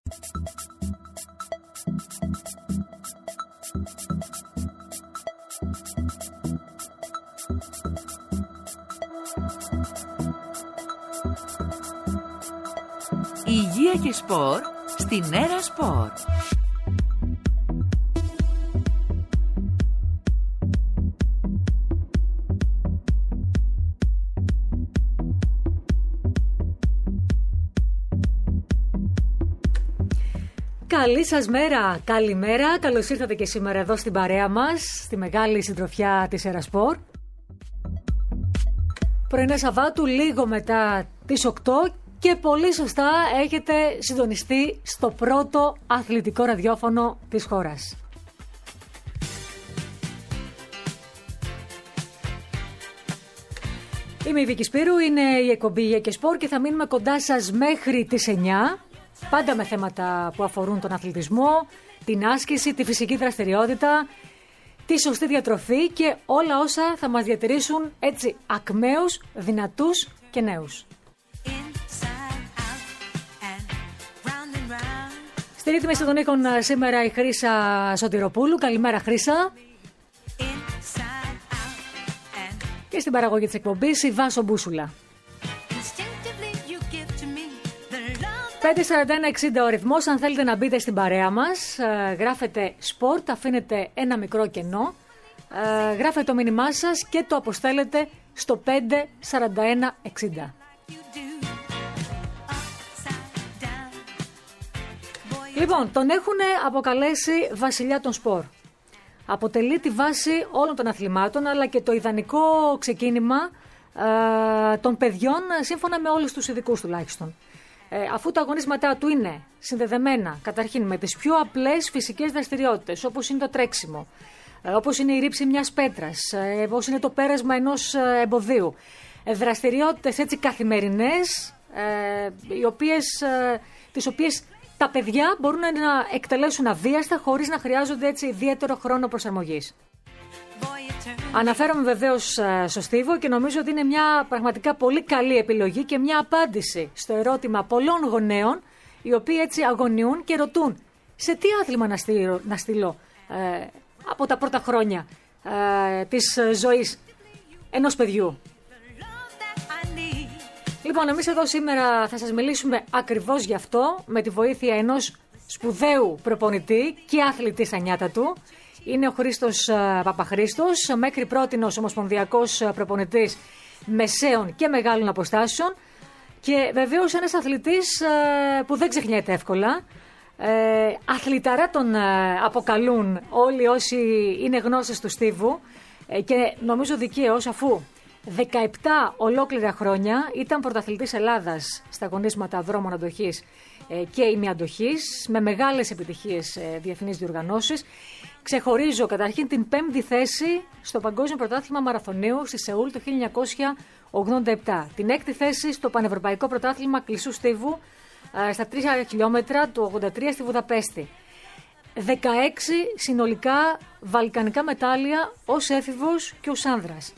Υγεία και σπορ στην Έρα Σπορ. Καλή σας μέρα, καλημέρα, καλώς ήρθατε και σήμερα εδώ στην παρέα μας, στη μεγάλη συντροφιά της Έρα Σπορ. Πρωινά Σαββάτου, λίγο μετά τις 8 και πολύ σωστά έχετε συντονιστεί στο πρώτο αθλητικό ραδιόφωνο της χώρας. Είμαι η Βίκη Σπύρου, είναι η εκπομπή Υγεία και Σπορ και θα μείνουμε κοντά σας μέχρι τις 9. Πάντα με θέματα που αφορούν τον αθλητισμό, την άσκηση, τη φυσική δραστηριότητα, τη σωστή διατροφή και όλα όσα θα μας διατηρήσουν έτσι ακμαίους, δυνατούς και νέους. Στη ρύθμιση των ήχων σήμερα η Χρύσα Σωτηροπούλου. Καλημέρα Χρύσα. Και στην παραγωγή της εκπομπής η Βάσο Μπούσουλα. 541-60 ο ρυθμός, αν θέλετε να μπείτε στην παρέα μας, γράφετε sport, αφήνετε ένα μικρό κενό, γράφετε το μήνυμά σας και το αποστέλλετε στο 541-60. Λοιπόν, τον έχουν αποκαλέσει βασιλιά των σπορ. Αποτελεί τη βάση όλων των αθλημάτων, αλλά και το ιδανικό ξεκίνημα των παιδιών, σύμφωνα με όλους τους ειδικούς τουλάχιστον. Αφού τα αγωνίσματά του είναι συνδεδεμένα καταρχήν με τις πιο απλές φυσικές δραστηριότητες, όπως είναι το τρέξιμο, όπως είναι η ρήψη μιας πέτρας, όπως είναι το πέρασμα ενός εμποδίου, δραστηριότητες έτσι καθημερινές, τις οποίες τα παιδιά μπορούν να εκτελέσουν αβίαστα χωρίς να χρειάζονται έτσι ιδιαίτερο χρόνο προσαρμογής. Αναφέρομαι βεβαίως στο στίβο και νομίζω ότι είναι μια πραγματικά πολύ καλή επιλογή και μια απάντηση στο ερώτημα πολλών γονέων, οι οποίοι έτσι αγωνιούν και ρωτούν σε τι άθλημα να στείλω από τα πρώτα χρόνια της ζωής ενός παιδιού. Λοιπόν, εμείς εδώ σήμερα θα σας μιλήσουμε ακριβώς γι' αυτό, με τη βοήθεια ενός σπουδαίου προπονητή και αθλητή στα νιάτα του. Είναι ο Χρήστος Παπαχρήστος, μέχρι πρότινος ομοσπονδιακός προπονητής μεσαίων και μεγάλων αποστάσεων και βεβαίως ένας αθλητής που δεν ξεχνιέται εύκολα. Αθληταρά τον αποκαλούν όλοι όσοι είναι γνώστες του στίβου και νομίζω δικαίως, αφού 17 ολόκληρα χρόνια ήταν πρωταθλητής Ελλάδας στα αγωνίσματα δρόμων αντοχής και ημιαντοχής, με μεγάλες επιτυχίες διεθνείς διοργανώσεις. Ξεχωρίζω καταρχήν την 5η θέση στο Παγκόσμιο Πρωτάθλημα Μαραθωνίου στη Σεούλ το 1987. Την 6η θέση στο Πανευρωπαϊκό Πρωτάθλημα Κλεισού Στίβου στα 3 χιλιόμετρα του 1983 στη Βουδαπέστη. 16 συνολικά βαλκανικά μετάλλια ως έφηβος και ως άνδρας.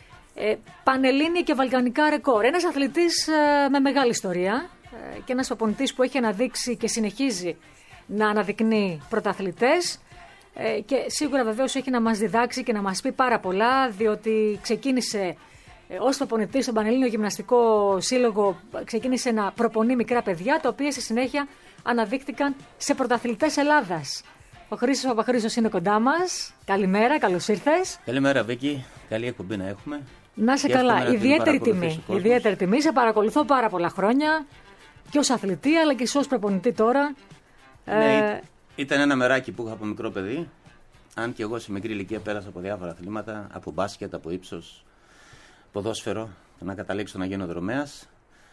Πανελλήνια και βαλκανικά ρεκόρ. Ένας αθλητής με μεγάλη ιστορία και ένας προπονητής που έχει αναδείξει και συνεχίζει να αναδεικνύει πρωταθλητές και σίγουρα βεβαίως έχει να μας διδάξει και να μας πει πάρα πολλά, διότι ξεκίνησε ως προπονητής στον Πανελλήνιο Γυμναστικό Σύλλογο, ξεκίνησε να προπονεί μικρά παιδιά, τα οποία στη συνέχεια αναδείχθηκαν σε πρωταθλητές Ελλάδας. Ο Χρήστος Παπαχρήστος είναι κοντά μας. Καλημέρα, καλώς ήρθες. Καλημέρα Βίκη, καλή εκπομπή να έχουμε. Να είσαι καλά, ιδιαίτερη τιμή. Ιδιαίτερη τιμή, σε παρακολουθώ πάρα πολλά χρόνια και ως αθλητή αλλά και ως προπονητή τώρα. Ναι, ήταν ένα μεράκι που είχα από μικρό παιδί. Αν και εγώ σε μικρή ηλικία πέρασα από διάφορα αθλήματα, από μπάσκετ, από ύψος, ποδόσφαιρο, να καταλήξω να γίνω δρομέας.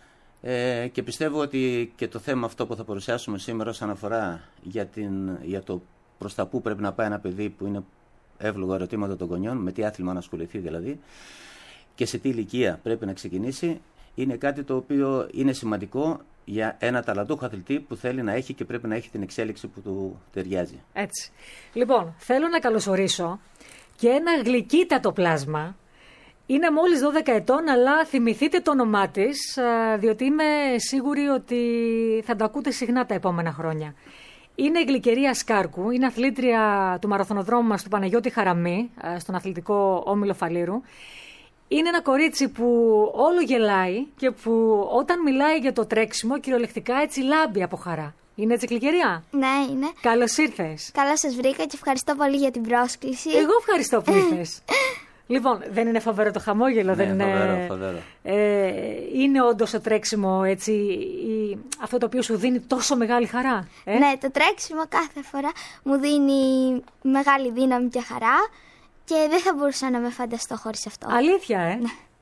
Και πιστεύω ότι και το θέμα αυτό που θα παρουσιάσουμε σήμερα όσον αφορά για το προς τα πού πρέπει να πάει ένα παιδί που είναι εύλογο ερωτήματα των γονιών, με τι άθλημα να ασχοληθεί δηλαδή και σε τι ηλικία πρέπει να ξεκινήσει, είναι κάτι το οποίο είναι σημαντικό για ένα ταλαντούχο αθλητή που θέλει να έχει και πρέπει να έχει την εξέλιξη που του ταιριάζει. Έτσι. Λοιπόν, θέλω να καλωσορίσω και ένα γλυκύτατο πλάσμα. Είναι μόλις 12 ετών, αλλά θυμηθείτε το όνομά της, διότι είμαι σίγουρη ότι θα το ακούτε συχνά τα επόμενα χρόνια. Είναι η Γλυκερία Σκάρκου, είναι αθλήτρια του μαραθωνοδρόμου μας του Παναγιώτη Χαραμή, στον αθλητικό όμιλο Φαλήρου. Είναι ένα κορίτσι που όλο γελάει και που όταν μιλάει για το τρέξιμο κυριολεκτικά έτσι λάμπει από χαρά. Είναι έτσι, Γλυκερία? Ναι, είναι. Καλώς ήρθες. Καλώς σας βρήκα και ευχαριστώ πολύ για την πρόσκληση. Εγώ ευχαριστώ που ήρθες. Λοιπόν, δεν είναι φοβερό το χαμόγελο? Ναι, δεν είναι... φοβερό. Είναι όντως το τρέξιμο έτσι, αυτό το οποίο σου δίνει τόσο μεγάλη χαρά? Ναι, το τρέξιμο κάθε φορά μου δίνει μεγάλη δύναμη και χαρά και δεν θα μπορούσα να με φανταστώ χωρίς αυτό. Αλήθεια, Ναι.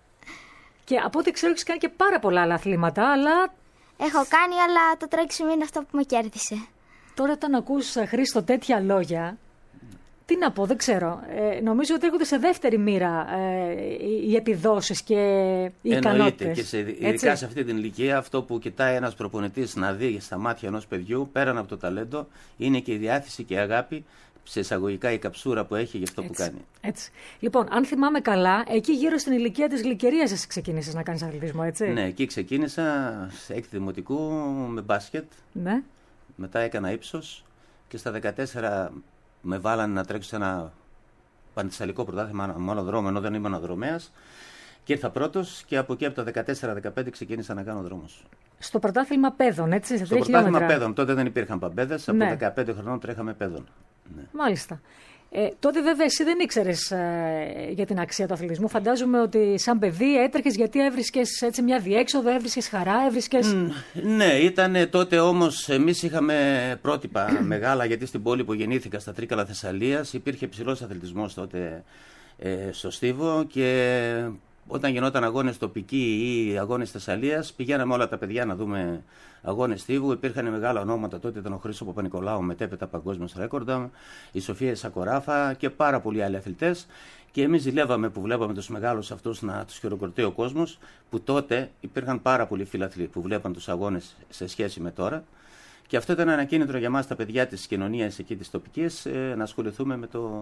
Και από ό,τι ξέρω έχεις κάνει και πάρα πολλά άλλα αθλήματα, αλλά... Έχω κάνει, αλλά το τρέξιμο είναι αυτό που με κέρδισε. Τώρα όταν ακούς, Χρήστο, τέτοια λόγια, τι να πω, δεν ξέρω. Νομίζω ότι έρχονται σε δεύτερη μοίρα οι επιδόσεις και οι ικανότητες. Και ειδικά σε αυτή την ηλικία, αυτό που κοιτάει ένας προπονητής να δει στα μάτια ενός παιδιού, πέραν από το ταλέντο, είναι και η διάθεση και η αγάπη, σε εισαγωγικά η καψούρα που έχει για αυτό που κάνει. Έτσι. Λοιπόν, αν θυμάμαι καλά, εκεί γύρω στην ηλικία της Γλυκερίας εσύ ξεκίνησες να κάνεις αθλητισμό, έτσι? Ναι, εκεί ξεκίνησα σε 6η δημοτικού με μπάσκετ. Ναι. Μετά έκανα ύψος και στα 14 με βάλανε να τρέξω σε ένα πανεπιστημιακό πρωτάθλημα μονοδρόμο, ενώ δεν ήμουν δρομέας. Και ήρθα πρώτος και από εκεί από τα 14-15 ξεκίνησα να κάνω δρόμους. Στο πρωτάθλημα παιδών, έτσι, σε 3 χιλιόμετρα. Στο πρωτάθλημα παιδών. Τότε δεν υπήρχαν παμπέδες. Από 15 χρονών τρέχαμε παιδών. Ναι. Μάλιστα. Τότε βέβαια εσύ δεν ήξερες για την αξία του αθλητισμού. Φαντάζομαι ότι σαν παιδί έτρεχες γιατί έβρισκες έτσι μια διέξοδο, έβρισκες χαρά, έβρισκες... Ναι, ήταν τότε όμως εμείς είχαμε πρότυπα μεγάλα, γιατί στην πόλη που γεννήθηκα στα Τρίκαλα Θεσσαλίας υπήρχε ψηλός αθλητισμός τότε στο Στίβο και όταν γινόταν αγώνες τοπικοί ή αγώνες Θεσσαλίας πηγαίναμε όλα τα παιδιά να δούμε αγώνες Στίβου. Υπήρχαν μεγάλα ονόματα τότε, ήταν ο Χρήστος Παπα-Νικολάου μετέπειτα παγκόσμιος ρέκορντα, η Σοφία Σακοράφα και πάρα πολλοί άλλοι αθλητές. Και εμείς ζηλεύαμε που βλέπαμε τους μεγάλους αυτούς να τους χειροκροτεί ο κόσμος, που τότε υπήρχαν πάρα πολλοί φιλαθλοί που βλέπαν τους αγώνες σε σχέση με τώρα. Και αυτό ήταν ένα κίνητρο για μας τα παιδιά της κοινωνίας εκεί της τοπικής να ασχοληθούμε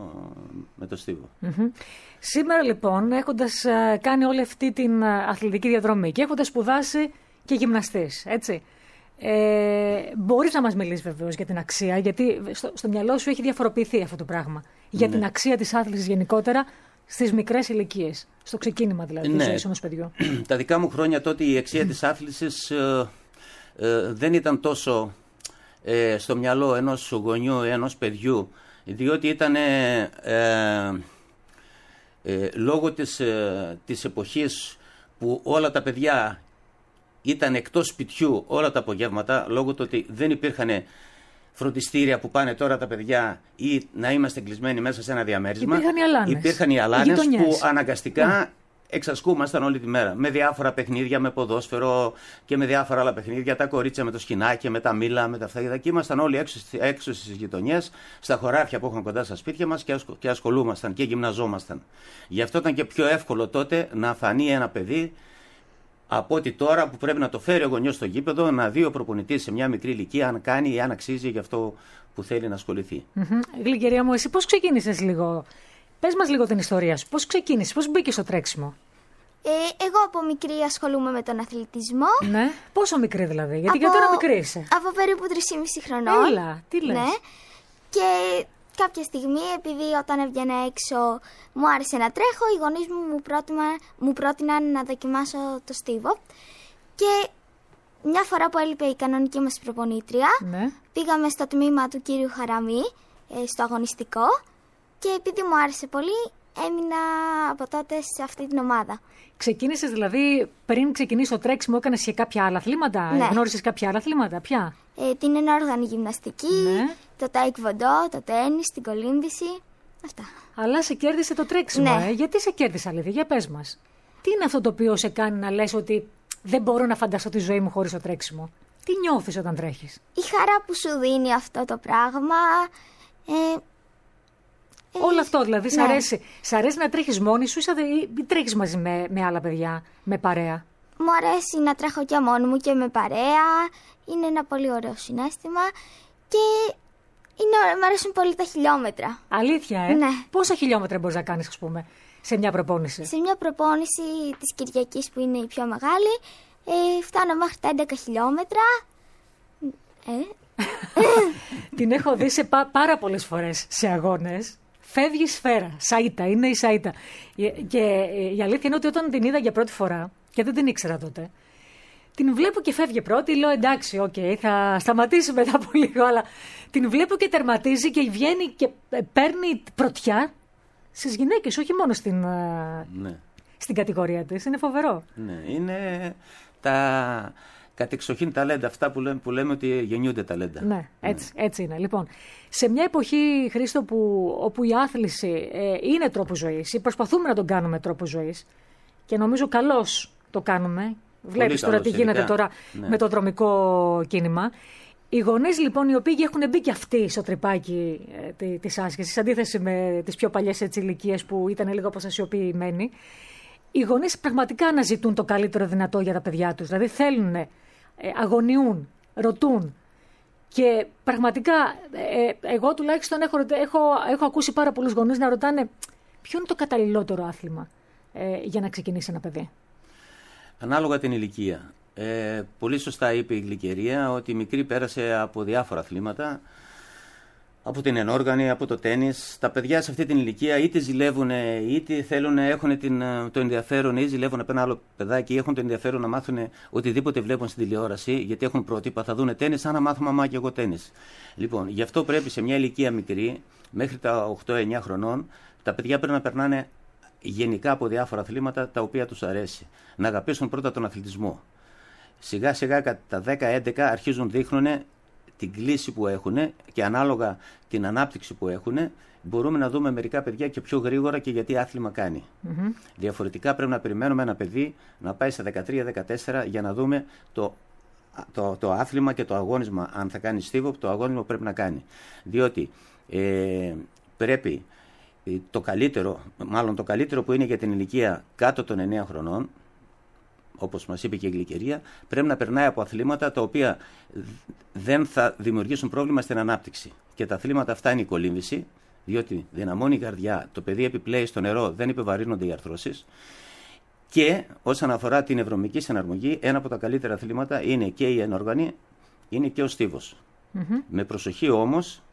με το Στίβο. Σήμερα λοιπόν, έχοντας κάνει όλη αυτή την αθλητική διαδρομή και έχοντας σπουδάσει και γυμναστής, έτσι, μπορείς να μας μιλήσεις βεβαίως για την αξία, γιατί στο μυαλό σου έχει διαφοροποιηθεί αυτό το πράγμα, για την αξία της άθλησης γενικότερα στις μικρές ηλικίες, στο ξεκίνημα δηλαδή της ζωής ενός παιδιού. Τα δικά μου χρόνια τότε η αξία της άθλησης δεν ήταν τόσο στο μυαλό ενός γονιού, ενός παιδιού, διότι ήταν λόγω της εποχής που όλα τα παιδιά ήταν εκτός σπιτιού όλα τα απογεύματα, λόγω του ότι δεν υπήρχαν φροντιστήρια που πάνε τώρα τα παιδιά ή να είμαστε κλεισμένοι μέσα σε ένα διαμέρισμα. Υπήρχαν οι αλάνες που αναγκαστικά εξασκούμασταν όλη τη μέρα. Με διάφορα παιχνίδια, με ποδόσφαιρο και με διάφορα άλλα παιχνίδια. Τα κορίτσια με το σκινάκι, με τα μήλα, με τα αυτά. Και ήμασταν όλοι έξω στις γειτονιές, στα χωράφια που είχαν κοντά στα σπίτια μας και ασχολούμασταν και γυμναζόμασταν. Γι' αυτό ήταν και πιο εύκολο τότε να φανεί ένα παιδί από ότι τώρα που πρέπει να το φέρει ο γονιός στο γήπεδο, να δει ο προπονητής σε μια μικρή ηλικία αν κάνει ή αν αξίζει για αυτό που θέλει να ασχοληθεί. Γλυκερία μου, εσύ πώς ξεκίνησες λίγο? Πες μας λίγο την ιστορία σου. Πώς ξεκίνησες, πώς μπήκες στο τρέξιμο? Εγώ από μικρή ασχολούμαι με τον αθλητισμό. Ναι. Πόσο μικρή δηλαδή? Γιατί για τώρα μικρή είσαι. Από περίπου 3,5 χρονών. Έλα, τι λες? Ναι. Και κάποια στιγμή, επειδή όταν έβγαινα έξω μου άρεσε να τρέχω, οι γονείς μου πρότειναν να δοκιμάσω το Στίβο. Και μια φορά που έλειπε η κανονική μας προπονήτρια, πήγαμε στο τμήμα του κύριου Χαραμή, στο αγωνιστικό, και επειδή μου άρεσε πολύ, έμεινα από τότε σε αυτή την ομάδα. Ξεκίνησες δηλαδή, πριν ξεκινήσεις το τρέξιμο, έκανες και κάποια άλλα αθλήματα? Ναι. Γνώρισες κάποια άλλα αθλήματα, ποια? Την ενόργανη γυμναστική, το τάικβοντό, το τένις, την κολύμβηση, αυτά. Αλλά σε κέρδισε το τρέξιμο, Ναι. Γιατί σε κέρδισε, αλήθεια, για πες μας. Τι είναι αυτό το οποίο σε κάνει να λες ότι δεν μπορώ να φανταστώ τη ζωή μου χωρίς το τρέξιμο? Τι νιώθεις όταν τρέχεις? Η χαρά που σου δίνει αυτό το πράγμα. Όλο αυτό δηλαδή, Ναι. Σ' αρέσει να τρέχεις μόνη σου ή τρέχεις μαζί με άλλα παιδιά, με παρέα? Μου αρέσει να τρέχω και μόνη μου και με παρέα. Είναι ένα πολύ ωραίο συναίσθημα και μου αρέσουν πολύ τα χιλιόμετρα. Αλήθεια, Ναι. Πόσα χιλιόμετρα μπορείς να κάνεις, ας πούμε? σε μια προπόνηση? Σε μια προπόνηση της Κυριακής που είναι η πιο μεγάλη, φτάνω μέχρι τα 11 χιλιόμετρα. Την έχω δει σε πάρα πολλές φορές σε αγώνες. Φεύγει σφαίρα, σαΐτα, είναι η σαΐτα. Και η αλήθεια είναι ότι όταν την είδα για πρώτη φορά, και δεν την ήξερα τότε, την βλέπω και φεύγει πρώτη, λέω εντάξει, θα σταματήσει μετά από λίγο, αλλά την βλέπω και τερματίζει και βγαίνει και παίρνει πρωτιά στις γυναίκες, όχι μόνο στην κατηγορία της. Είναι φοβερό. Ναι, είναι τα κατεξοχήν ταλέντα, αυτά που λέμε ότι γεννιούνται ταλέντα. Ναι, έτσι είναι. Λοιπόν, σε μια εποχή, Χρήστο, όπου η άθληση είναι τρόπο ζωής, ή προσπαθούμε να τον κάνουμε τρόπο ζωής, και νομίζω καλώς το κάνουμε. Βλέπεις τώρα τι γίνεται τώρα με το δρομικό κίνημα. Οι γονείς λοιπόν, οι οποίοι έχουν μπει και αυτοί στο τρυπάκι της άσκησης, αντίθεση με τις πιο παλιές ηλικίες που ήταν λίγο αποστασιοποιημένοι, οι γονείς πραγματικά αναζητούν το καλύτερο δυνατό για τα παιδιά τους. Δηλαδή θέλουν, αγωνιούν, ρωτούν. Και πραγματικά, εγώ τουλάχιστον έχω ακούσει πάρα πολλούς γονείς να ρωτάνε ποιο είναι το καταλληλότερο άθλημα για να ξεκινήσει ένα παιδί. Ανάλογα την ηλικία. Πολύ σωστά είπε η Γλυκερία ότι η μικρή πέρασε από διάφορα αθλήματα, από την ενόργανη, από το τένις. Τα παιδιά σε αυτή την ηλικία είτε ζηλεύουν, είτε έχουν το ενδιαφέρον, ή ζηλεύουν από ένα άλλο παιδάκι, ή έχουν το ενδιαφέρον να μάθουν οτιδήποτε βλέπουν στην τηλεόραση, γιατί έχουν πρότυπα, θα δουν τένις, σαν να μάθω μαμά και εγώ τένις. Λοιπόν, γι' αυτό πρέπει σε μια ηλικία μικρή, μέχρι τα 8-9 χρονών, τα παιδιά πρέπει να περνάνε γενικά από διάφορα αθλήματα τα οποία τους αρέσει. Να αγαπήσουν πρώτα τον αθλητισμό. Σιγά σιγά κατά τα 10-11 αρχίζουν δείχνουν την κλίση που έχουν και ανάλογα την ανάπτυξη που έχουν, μπορούμε να δούμε μερικά παιδιά και πιο γρήγορα και γιατί άθλημα κάνει. Mm-hmm. Διαφορετικά πρέπει να περιμένουμε ένα παιδί να πάει στα 13-14 για να δούμε το άθλημα και το αγώνισμα, αν θα κάνει στίβο, το αγώνισμα που πρέπει να κάνει. Διότι πρέπει το καλύτερο που είναι για την ηλικία κάτω των 9 χρονών, όπως μας είπε και η Γλυκερία, πρέπει να περνάει από αθλήματα τα οποία δεν θα δημιουργήσουν πρόβλημα στην ανάπτυξη. Και τα αθλήματα αυτά είναι η κολύμβηση, διότι δυναμώνει η καρδιά, το παιδί επιπλέει στο νερό, δεν επιβαρύνονται οι αρθρώσεις. Και όσον αφορά την ευρωμική συναρμογή, ένα από τα καλύτερα αθλήματα είναι και η ενόργανη, είναι και ο στίβος. Mm-hmm. Με προσοχή όμως,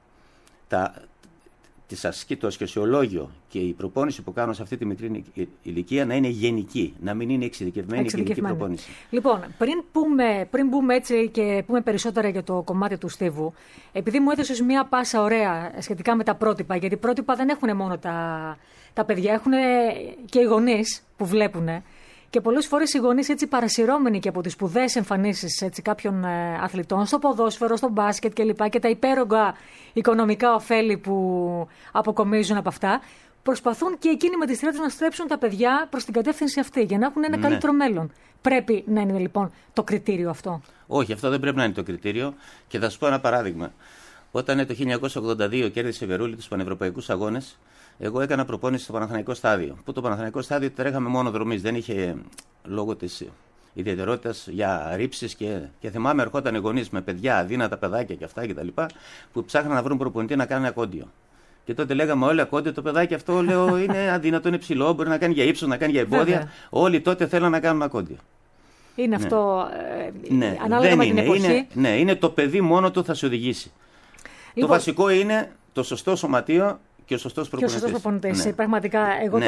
το ασκησιολόγιο και η προπόνηση που κάνω σε αυτή τη μικρή ηλικία να είναι γενική, να μην είναι εξειδικευμένη και γενική προπόνηση. Λοιπόν, πριν πούμε έτσι και πούμε περισσότερα για το κομμάτι του στίβου, επειδή μου έδωσες μια πάσα ωραία σχετικά με τα πρότυπα, γιατί πρότυπα δεν έχουν μόνο τα παιδιά, έχουν και οι γονείς που βλέπουν. Και πολλές φορές οι γονείς έτσι παρασυρώμενοι και από τις σπουδαίες εμφανίσεις κάποιων αθλητών στο ποδόσφαιρο, στο μπάσκετ κλπ. Και τα υπέρογκα οικονομικά ωφέλη που αποκομίζουν από αυτά, προσπαθούν και εκείνοι με τη σειρά τους να στρέψουν τα παιδιά προς την κατεύθυνση αυτή για να έχουν ένα καλύτερο μέλλον. Πρέπει να είναι λοιπόν το κριτήριο αυτό? Όχι, αυτό δεν πρέπει να είναι το κριτήριο. Και θα σου πω ένα παράδειγμα. Όταν το 1982 κέρδισε η Βερούλη τους Πανευρωπαϊκούς Αγώνες, εγώ έκανα προπόνηση στο Παναθηναϊκό Στάδιο. Που το Παναθηναϊκό Στάδιο τρέχαμε μόνο δρομής, δεν είχε λόγω της ιδιαιτερότητας για ρήψεις και θυμάμαι ερχόταν οι γονείς με παιδιά, αδύνατα παιδάκια και αυτά κτλ. Που ψάχναν να βρουν προπονητή να κάνουν ακόντιο. Και τότε λέγαμε όλοι ακόντιο, το παιδάκι αυτό λέω είναι αδύνατο, είναι ψηλό, μπορεί να κάνει για ύψος, να κάνει για εμπόδια. Βέβαια. Όλοι τότε θέλουν να κάνουν ακόντιο. Είναι αυτό ανάλογα με την εποχή. Είναι το παιδί μόνο του θα σε οδηγήσει. Λοιπόν, το βασικό είναι το σωστό σωματείο και ο σωστός προπονητής. Ναι. Πραγματικά, εγώ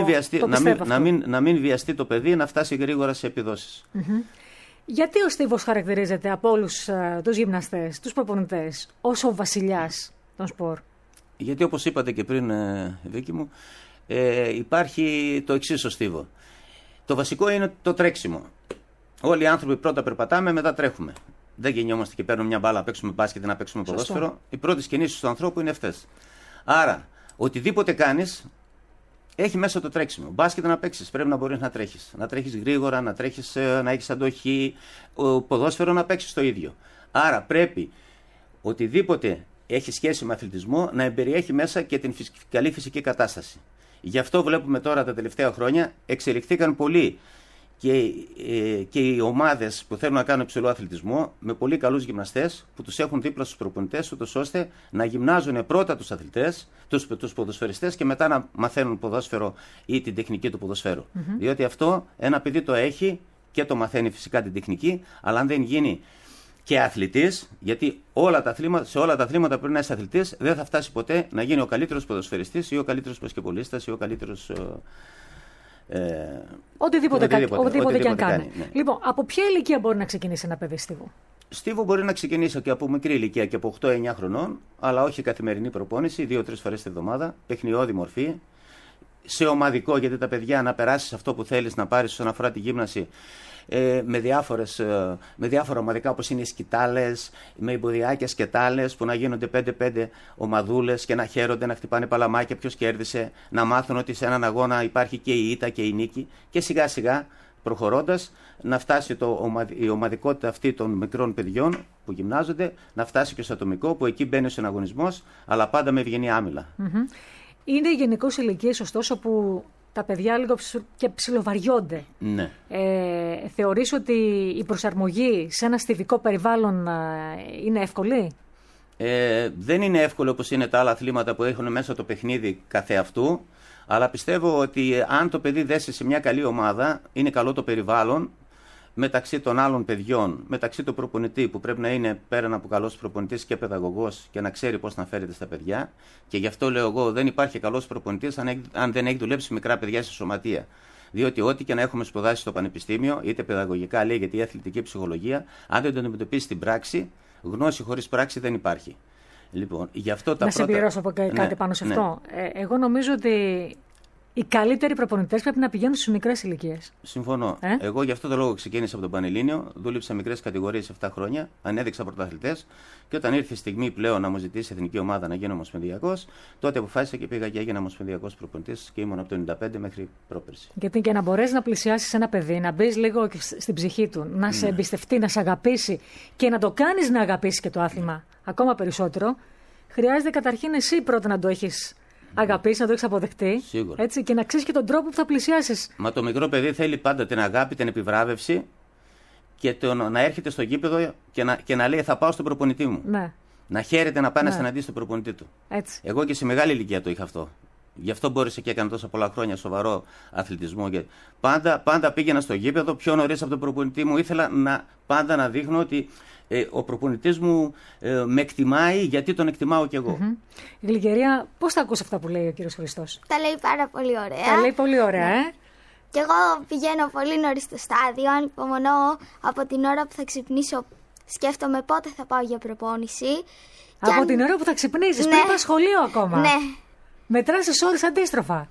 να μην βιαστεί το παιδί, να φτάσει γρήγορα σε επιδόσεις. Mm-hmm. Γιατί ο στίβος χαρακτηρίζεται από όλους τους γυμναστές, τους προπονητές, ως ο βασιλιάς των σπορ? Γιατί όπως είπατε και πριν, Βίκη μου, υπάρχει το εξής στο στίβο. Το βασικό είναι το τρέξιμο. Όλοι οι άνθρωποι πρώτα περπατάμε, μετά τρέχουμε. Δεν γεννιόμαστε και παίρνουμε μια μπάλα να παίξουμε μπάσκετ, να παίξουμε ποδόσφαιρο. Οι πρώτες κινήσεις του ανθρώπου είναι αυτές. Άρα, οτιδήποτε κάνεις έχει μέσα το τρέξιμο. Μπάσκετ να παίξεις, πρέπει να μπορείς να τρέχεις. Να τρέχεις γρήγορα, να έχεις αντοχή. Ποδόσφαιρο να παίξεις το ίδιο. Άρα, πρέπει οτιδήποτε έχει σχέση με αθλητισμό να εμπεριέχει μέσα και την καλή φυσική κατάσταση. Γι' αυτό βλέπουμε τώρα τα τελευταία χρόνια εξελιχθήκαν πολύ και οι ομάδες που θέλουν να κάνουν υψηλό αθλητισμό με πολύ καλούς γυμναστές που τους έχουν δίπλα στους προπονητές, ούτως ώστε να γυμνάζουν πρώτα τους αθλητές, τους ποδοσφαιριστές και μετά να μαθαίνουν ποδόσφαιρο ή την τεχνική του ποδοσφαίρου. Διότι αυτό ένα παιδί το έχει και το μαθαίνει φυσικά την τεχνική, αλλά αν δεν γίνει και αθλητής, γιατί σε όλα τα αθλήματα πρέπει να είσαι αθλητής, δεν θα φτάσει ποτέ να γίνει ο καλύτερος ποδοσφαιριστής ή ο καλύτερος μπασκετμπολίστας ή ο καλύτερος. Οτιδήποτε και αν κάνει. Ναι. Λοιπόν, από ποια ηλικία μπορεί να ξεκινήσει ένα παιδί, Στίβο? Στίβο μπορεί να ξεκινήσει και από μικρή ηλικία και από 8-9 χρονών, αλλά όχι καθημερινή προπόνηση, 2-3 φορές τη εβδομάδα, παιχνιώδη μορφή. Σε ομαδικό, γιατί τα παιδιά να περάσεις αυτό που θέλεις να πάρεις όσον αφορά τη γύμναση με διάφορα ομαδικά, όπως είναι οι σκητάλες, με ημποδιάκια σκετάλες που να γίνονται 5-5 ομαδούλες και να χαίρονται, να χτυπάνε παλαμάκια ποιος κέρδισε, να μάθουν ότι σε έναν αγώνα υπάρχει και η ήττα και η νίκη και σιγά σιγά προχωρώντας να φτάσει η ομαδικότητα αυτή των μικρών παιδιών που γυμνάζονται, να φτάσει και στο ατομικό που εκεί μπαίνει ο συναγωνισμός, αλλά πάντα με ευγενή άμυλα. Είναι γενικώς ηλικίες, ωστόσο, που τα παιδιά λίγο και ψιλοβαριόνται. Ναι. Θεωρείς ότι η προσαρμογή σε ένα στιβικό περιβάλλον είναι εύκολη? Δεν είναι εύκολο όπως είναι τα άλλα αθλήματα που έχουν μέσα το παιχνίδι καθεαυτού, αλλά πιστεύω ότι αν το παιδί δέσει σε μια καλή ομάδα, είναι καλό το περιβάλλον μεταξύ των άλλων παιδιών, μεταξύ του προπονητή που πρέπει να είναι πέραν από καλός προπονητής και παιδαγωγός και να ξέρει πώς να φέρεται στα παιδιά. Και γι' αυτό λέω εγώ, δεν υπάρχει καλός προπονητής αν δεν έχει δουλέψει μικρά παιδιά σε σωματεία. Διότι ό,τι και να έχουμε σπουδάσει στο πανεπιστήμιο, είτε παιδαγωγικά λέγεται ή αθλητική ψυχολογία, αν δεν το αντιμετωπίσει στην πράξη, γνώση χωρίς πράξη δεν υπάρχει. Λοιπόν, γι' αυτό τα να συμπληρώσω κάτι πάνω σε αυτό. Εγώ νομίζω ότι οι καλύτεροι προπονητές πρέπει να πηγαίνουν στις μικρές ηλικίες. Συμφωνώ. Εγώ γι' αυτό το λόγο ξεκίνησα από τον Πανελλήνιο, δούλεψα μικρές κατηγορίες 7 χρόνια, ανέδειξα πρωταθλητές και όταν ήρθε η στιγμή πλέον να μου ζητήσει εθνική ομάδα να γίνω ομοσπονδιακός, τότε αποφάσισα και πήγα και έγινα ομοσπονδιακός προπονητής και ήμουν από το 95 μέχρι πρόπερση. Γιατί και να μπορέσει να πλησιάσεις ένα παιδί, να μπει λίγο στην ψυχή του, να σε εμπιστευτεί, να σε αγαπήσει και να το κάνεις να αγαπήσει και το άθλημα ακόμα περισσότερο, χρειάζεται καταρχήν εσύ πρώτα να το έχεις αγαπήσει, να το έχεις αποδεχτεί. Σίγουρα. Έτσι, και να ξέρεις και τον τρόπο που θα πλησιάσεις. Μα το μικρό παιδί θέλει πάντα την αγάπη, την επιβράβευση και να έρχεται στο γήπεδο και να λέει θα πάω στον προπονητή μου. Ναι. Να χαίρεται να πάει να συναντήσει τον προπονητή του. Έτσι. Εγώ και σε μεγάλη ηλικία το είχα αυτό. Γι' αυτό μπόρεσε και έκανε τόσα πολλά χρόνια σοβαρό αθλητισμό. Και πάντα πήγαινα στο γήπεδο πιο νωρίς από τον προπονητή μου. Ήθελα πάντα να δείχνω ότι ο προπονητής μου με εκτιμάει γιατί τον εκτιμάω κι εγώ. Γλυκερία, πώς θα ακούσει αυτά που λέει ο κύριος Χριστός? Τα λέει πάρα πολύ ωραία. Τα λέει πολύ ωραία, Και εγώ πηγαίνω πολύ νωρίς στο στάδιο, ανυπομονώ από την ώρα που θα ξυπνήσω. Σκέφτομαι πότε θα πάω για προπόνηση. Από την ώρα που θα ξυπνήσεις, πριν πας σχολείο ακόμα. Ναι. Μετράς τις ώρες αντίστροφα.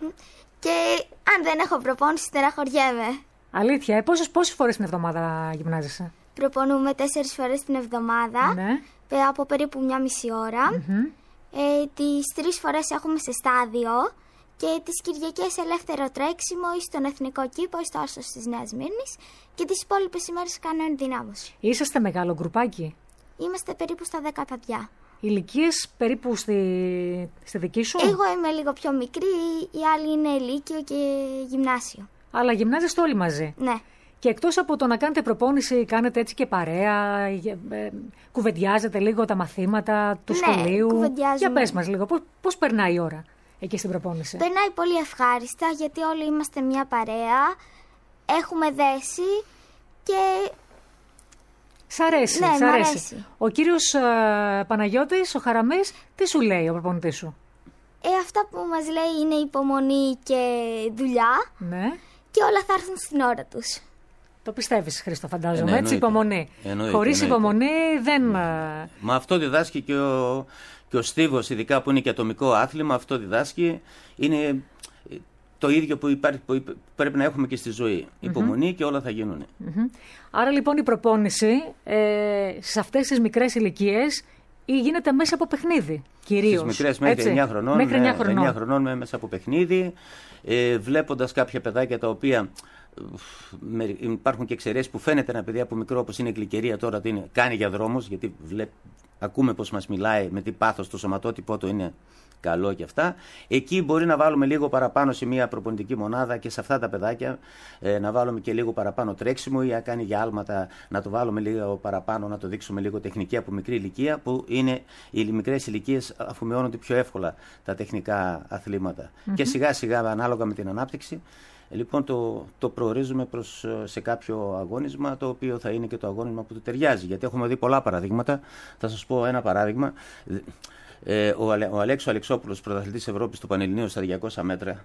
Και αν δεν έχω προπόνηση, στεναχωριέμαι. Αλήθεια, πόσες φορές την εβδομάδα γυμνάζεσαι? Προπονούμε 4 φορές την εβδομάδα, από περίπου 1,5 ώρα. Τις 3 φορές έχουμε σε στάδιο και τις Κυριακές ελεύθερο τρέξιμο ή στον Εθνικό Κήπο ή στο Άσος της Νέας Μύρνης και τις υπόλοιπες ημέρες κάνω ενδυνάμωση. Είσαστε μεγάλο γκρουπάκι? Είμαστε περίπου στα 10 παιδιά. Ηλικίες περίπου στη δική σου? Εγώ είμαι λίγο πιο μικρή, οι άλλοι είναι λύκειο και γυμνάσιο. Αλλά γυμνάζεστε όλοι μαζί? Ναι. Και εκτός από το να κάνετε προπόνηση, κάνετε έτσι και παρέα, κουβεντιάζετε λίγο τα μαθήματα του σχολείου? Κουβεντιάζουμε. Για πες μας λίγο, πώς περνάει η ώρα εκεί στην προπόνηση? Περνάει πολύ ευχάριστα γιατί όλοι είμαστε μια παρέα, έχουμε δέσει και... Σ' αρέσει, ναι, σ' αρέσει. Ο κύριος Παναγιώτης, ο Χαραμής, τι σου λέει ο προπονητής σου? Αυτά που μας λέει είναι υπομονή και δουλειά. Ναι. Και όλα θα έρθουν στην ώρα τους. Το πιστεύεις, Χρήστο, φαντάζομαι, έτσι, υπομονή. Χωρίς υπομονή δεν... Μα αυτό διδάσκει και ο Στίβος, ειδικά που είναι και ατομικό άθλημα, αυτό διδάσκει. Είναι το ίδιο που πρέπει να έχουμε και στη ζωή. Υπομονή και όλα θα γίνουν. Άρα λοιπόν η προπόνηση σε αυτές τις μικρές ηλικίες γίνεται μέσα από παιχνίδι, κυρίως. Στις μικρές μέχρι 9 χρονών, μέχρι 9 χρονών μέσα από παιχνίδι, βλέποντας κάποια παιδάκια τα οποία υπάρχουν και εξαιρέσεις που φαίνεται ένα παιδί από μικρό όπως είναι η Γλυκερία τώρα κάνει για δρόμους, γιατί ακούμε πώς μας μιλάει, με τι πάθος, το σωματότυπό του είναι καλό και αυτά. Εκεί μπορεί να βάλουμε λίγο παραπάνω σε μια προπονητική μονάδα και σε αυτά τα παιδάκια να βάλουμε και λίγο παραπάνω τρέξιμο ή να κάνει για άλματα, να το βάλουμε λίγο παραπάνω, να το δείξουμε λίγο τεχνική από μικρή ηλικία, που είναι οι μικρές ηλικίες αφομοιώνονται πιο εύκολα τα τεχνικά αθλήματα. Και σιγά σιγά ανάλογα με την ανάπτυξη. Λοιπόν, το προορίζουμε σε κάποιο αγώνισμα, το οποίο θα είναι και το αγώνισμα που του ταιριάζει. Γιατί έχουμε δει πολλά παραδείγματα. Θα σας πω ένα παράδειγμα. Ο Αλέξο Αλεξόπουλος, πρωταθλητής Ευρώπης του Πανελληνίου στα 200 μέτρα,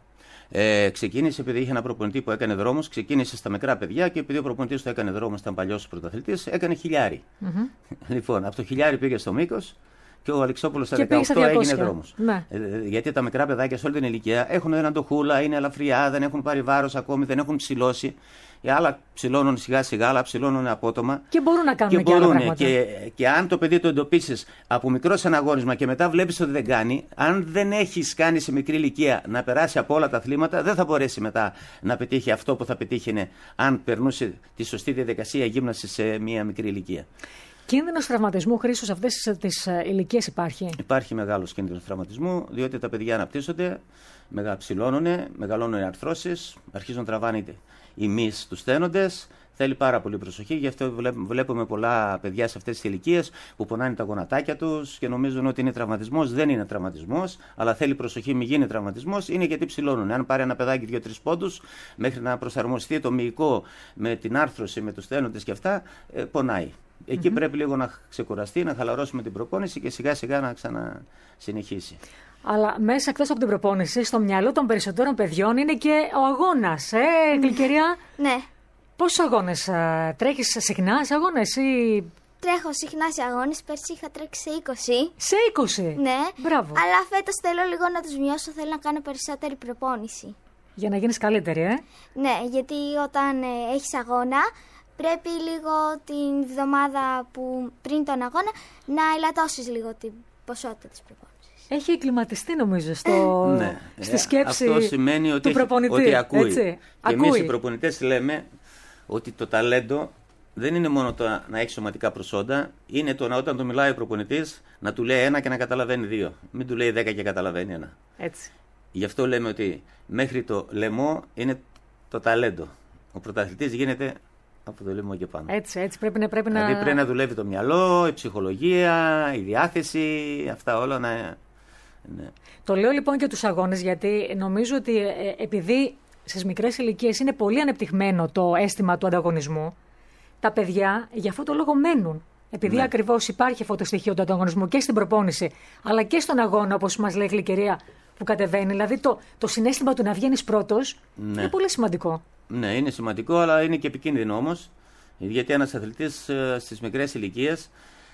ξεκίνησε επειδή είχε ένα προπονητή που έκανε δρόμους, ξεκίνησε στα μικρά παιδιά και επειδή ο προπονητής του έκανε δρόμους, ήταν παλιός πρωταθλητής, έκανε χιλιάρι. Λοιπόν, από το χιλιάρι πήγε στο μήκος. Και ο Αλεξόπουλος στα 18 έγινε δρόμος. Ναι. Γιατί τα μικρά παιδάκια σε όλη την ηλικία έχουν έναν τοχούλα, είναι ελαφριά, δεν έχουν πάρει βάρος ακόμη, δεν έχουν ψηλώσει. Οι άλλα ψηλώνουν σιγά σιγά, άλλα ψηλώνουν απότομα. Και μπορούν να κάνουν και άλλα πράγματα. Και αν το παιδί το εντοπίσεις από μικρό σε ένα αγώνισμα και μετά βλέπεις ότι δεν κάνει, αν δεν έχεις κάνει σε μικρή ηλικία να περάσει από όλα τα αθλήματα, δεν θα μπορέσει μετά να πετύχει αυτό που θα πετύχει αν περνούσε τη σωστή διαδικασία γύμνασης σε μια μικρή ηλικία. Κίνδυνος τραυματισμού, Χρήστο, σε αυτές τις ηλικίες υπάρχει? Υπάρχει μεγάλος κίνδυνος τραυματισμού, διότι τα παιδιά αναπτύσσονται, ψηλώνουν, μεγαλώνουν οι αρθρώσεις, αρχίζουν να τραβάνε οι μυς τους στένοντες. Θέλει πάρα πολύ προσοχή, γι' αυτό βλέπουμε πολλά παιδιά σε αυτές τις ηλικίες που πονάνε τα γονατάκια τους και νομίζουν ότι είναι τραυματισμός. Δεν είναι τραυματισμός, αλλά θέλει προσοχή, μην γίνει τραυματισμός. Είναι γιατί ψηλώνουν. Αν πάρει ένα παιδάκι 2-3 πόντους, μέχρι να προσαρμοστεί το μυϊκό με την άρθρωση, με τους στένοντες και αυτά, πονάει. Εκεί πρέπει λίγο να ξεκουραστεί, να χαλαρώσουμε την προπόνηση και σιγά σιγά να ξανασυνεχίσει. Αλλά μέσα εκτός από την προπόνηση, στο μυαλό των περισσότερων παιδιών είναι και ο αγώνας, Γλυκεριά. Ναι. Πόσους αγώνες τρέχεις συχνά σε αγώνες ή... Τρέχω συχνά σε αγώνες, πέρσι είχα τρέξει σε 20. Σε 20? Ναι. Μπράβο. Αλλά φέτος θέλω λίγο να τους μειώσω, θέλω να κάνω περισσότερη προπόνηση. Για να γίνεις καλύτερη, Ναι, γιατί όταν έχεις αγώνα, πρέπει λίγο την εβδομάδα που πριν τον αγώνα να ελαττώσεις λίγο την ποσότητα της προπόνησης. Έχει εγκληματιστεί νομίζω στη σκέψη αυτό σημαίνει του προπονητή. Ότι ακούει. Έτσι. Και εμείς οι προπονητές λέμε ότι το ταλέντο δεν είναι μόνο το να έχει σωματικά προσόντα, είναι το να όταν του μιλάει ο προπονητής να του λέει 1 και να καταλαβαίνει 2. Μην του λέει 10 και καταλαβαίνει 1. Έτσι. Γι' αυτό λέμε ότι μέχρι το λαιμό είναι το ταλέντο. Ο πρωταθλητής γίνεται από το λαιμό και πάνω. Έτσι πρέπει να... Δηλαδή πρέπει να δουλεύει το μυαλό, η ψυχολογία, η διάθεση, αυτά όλα να... Ναι. Το λέω λοιπόν και τους αγώνες, γιατί νομίζω ότι επειδή στις μικρές ηλικίες είναι πολύ ανεπτυγμένο το αίσθημα του ανταγωνισμού, τα παιδιά για αυτό το λόγο μένουν. Επειδή ακριβώς υπάρχει αυτό το στοιχείο του ανταγωνισμού και στην προπόνηση, αλλά και στον αγώνα, όπως μας λέει η Γλυκερία, που κατεβαίνει. Δηλαδή το συναίσθημα του να βγαίνεις πρώτος είναι πολύ σημαντικό. Ναι, είναι σημαντικό, αλλά είναι και επικίνδυνο όμως, γιατί ένας αθλητής στις μικρές ηλικίες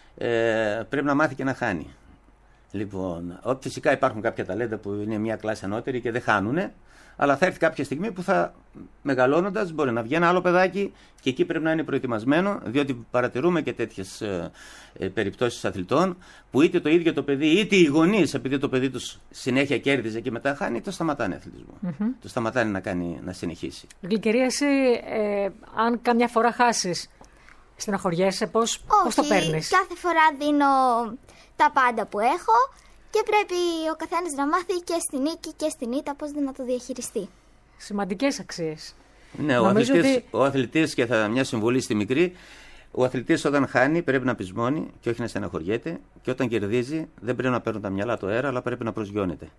πρέπει να μάθει και να χάνει. Λοιπόν, φυσικά υπάρχουν κάποια ταλέντα που είναι μια κλάση ανώτερη και δεν χάνουνε, αλλά θα έρθει κάποια στιγμή που θα μεγαλώνοντας μπορεί να βγει ένα άλλο παιδάκι και εκεί πρέπει να είναι προετοιμασμένο, διότι παρατηρούμε και τέτοιες περιπτώσεις αθλητών που είτε το ίδιο το παιδί είτε οι γονείς, επειδή το παιδί τους συνέχεια κέρδιζε και μετά χάνει, το σταματάνε αθλητισμό. Το σταματάνε να συνεχίσει. Γλυκερία, εσύ αν καμιά φορά χάσεις, στεναχωριέσαι, πώς το παίρνεις? Κάθε φορά δίνω τα πάντα που έχω και πρέπει ο καθένας να μάθει και στη νίκη και στην ήττα πώς να το διαχειριστεί. Σημαντικές αξίες. Ναι, ο αθλητής, και μια συμβουλή στη μικρή, ο αθλητής όταν χάνει πρέπει να πεισμώνει και όχι να στεναχωριέται, και όταν κερδίζει δεν πρέπει να παίρνουν τα μυαλά το αέρα, αλλά πρέπει να προσγειώνεται.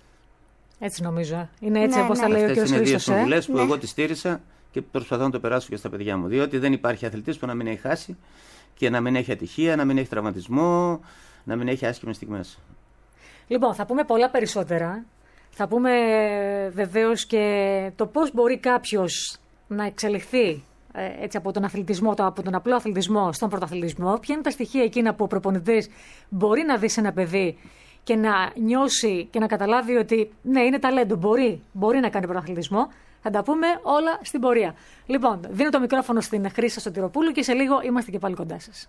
Έτσι νομίζω. Είναι έτσι όπως τα λέει ο κ. Χρήστος. Αυτές είναι δύο συμβουλές που εγώ τις στήρισα και προσπαθώ να το περάσω και στα παιδιά μου. Διότι δεν υπάρχει αθλητής που να μην έχει χάσει και να μην έχει ατυχία, να μην έχει τραυματισμό, να μην έχει άσχημες στιγμές. Λοιπόν, θα πούμε πολλά περισσότερα. Θα πούμε βεβαίως και το πώς μπορεί κάποιος να εξελιχθεί έτσι, από τον αθλητισμό, από τον απλό αθλητισμό στον πρωταθλητισμό. Ποια είναι τα στοιχεία εκείνα που ο προπονητής μπορεί να δει σε ένα παιδί και να νιώσει και να καταλάβει ότι ναι, είναι ταλέντο, μπορεί να κάνει πρωταθλητισμό. Θα τα πούμε όλα στην πορεία. Λοιπόν, δίνω το μικρόφωνο στην Χρύσα Σωτηροπούλου και σε λίγο είμαστε και πάλι κοντά σας.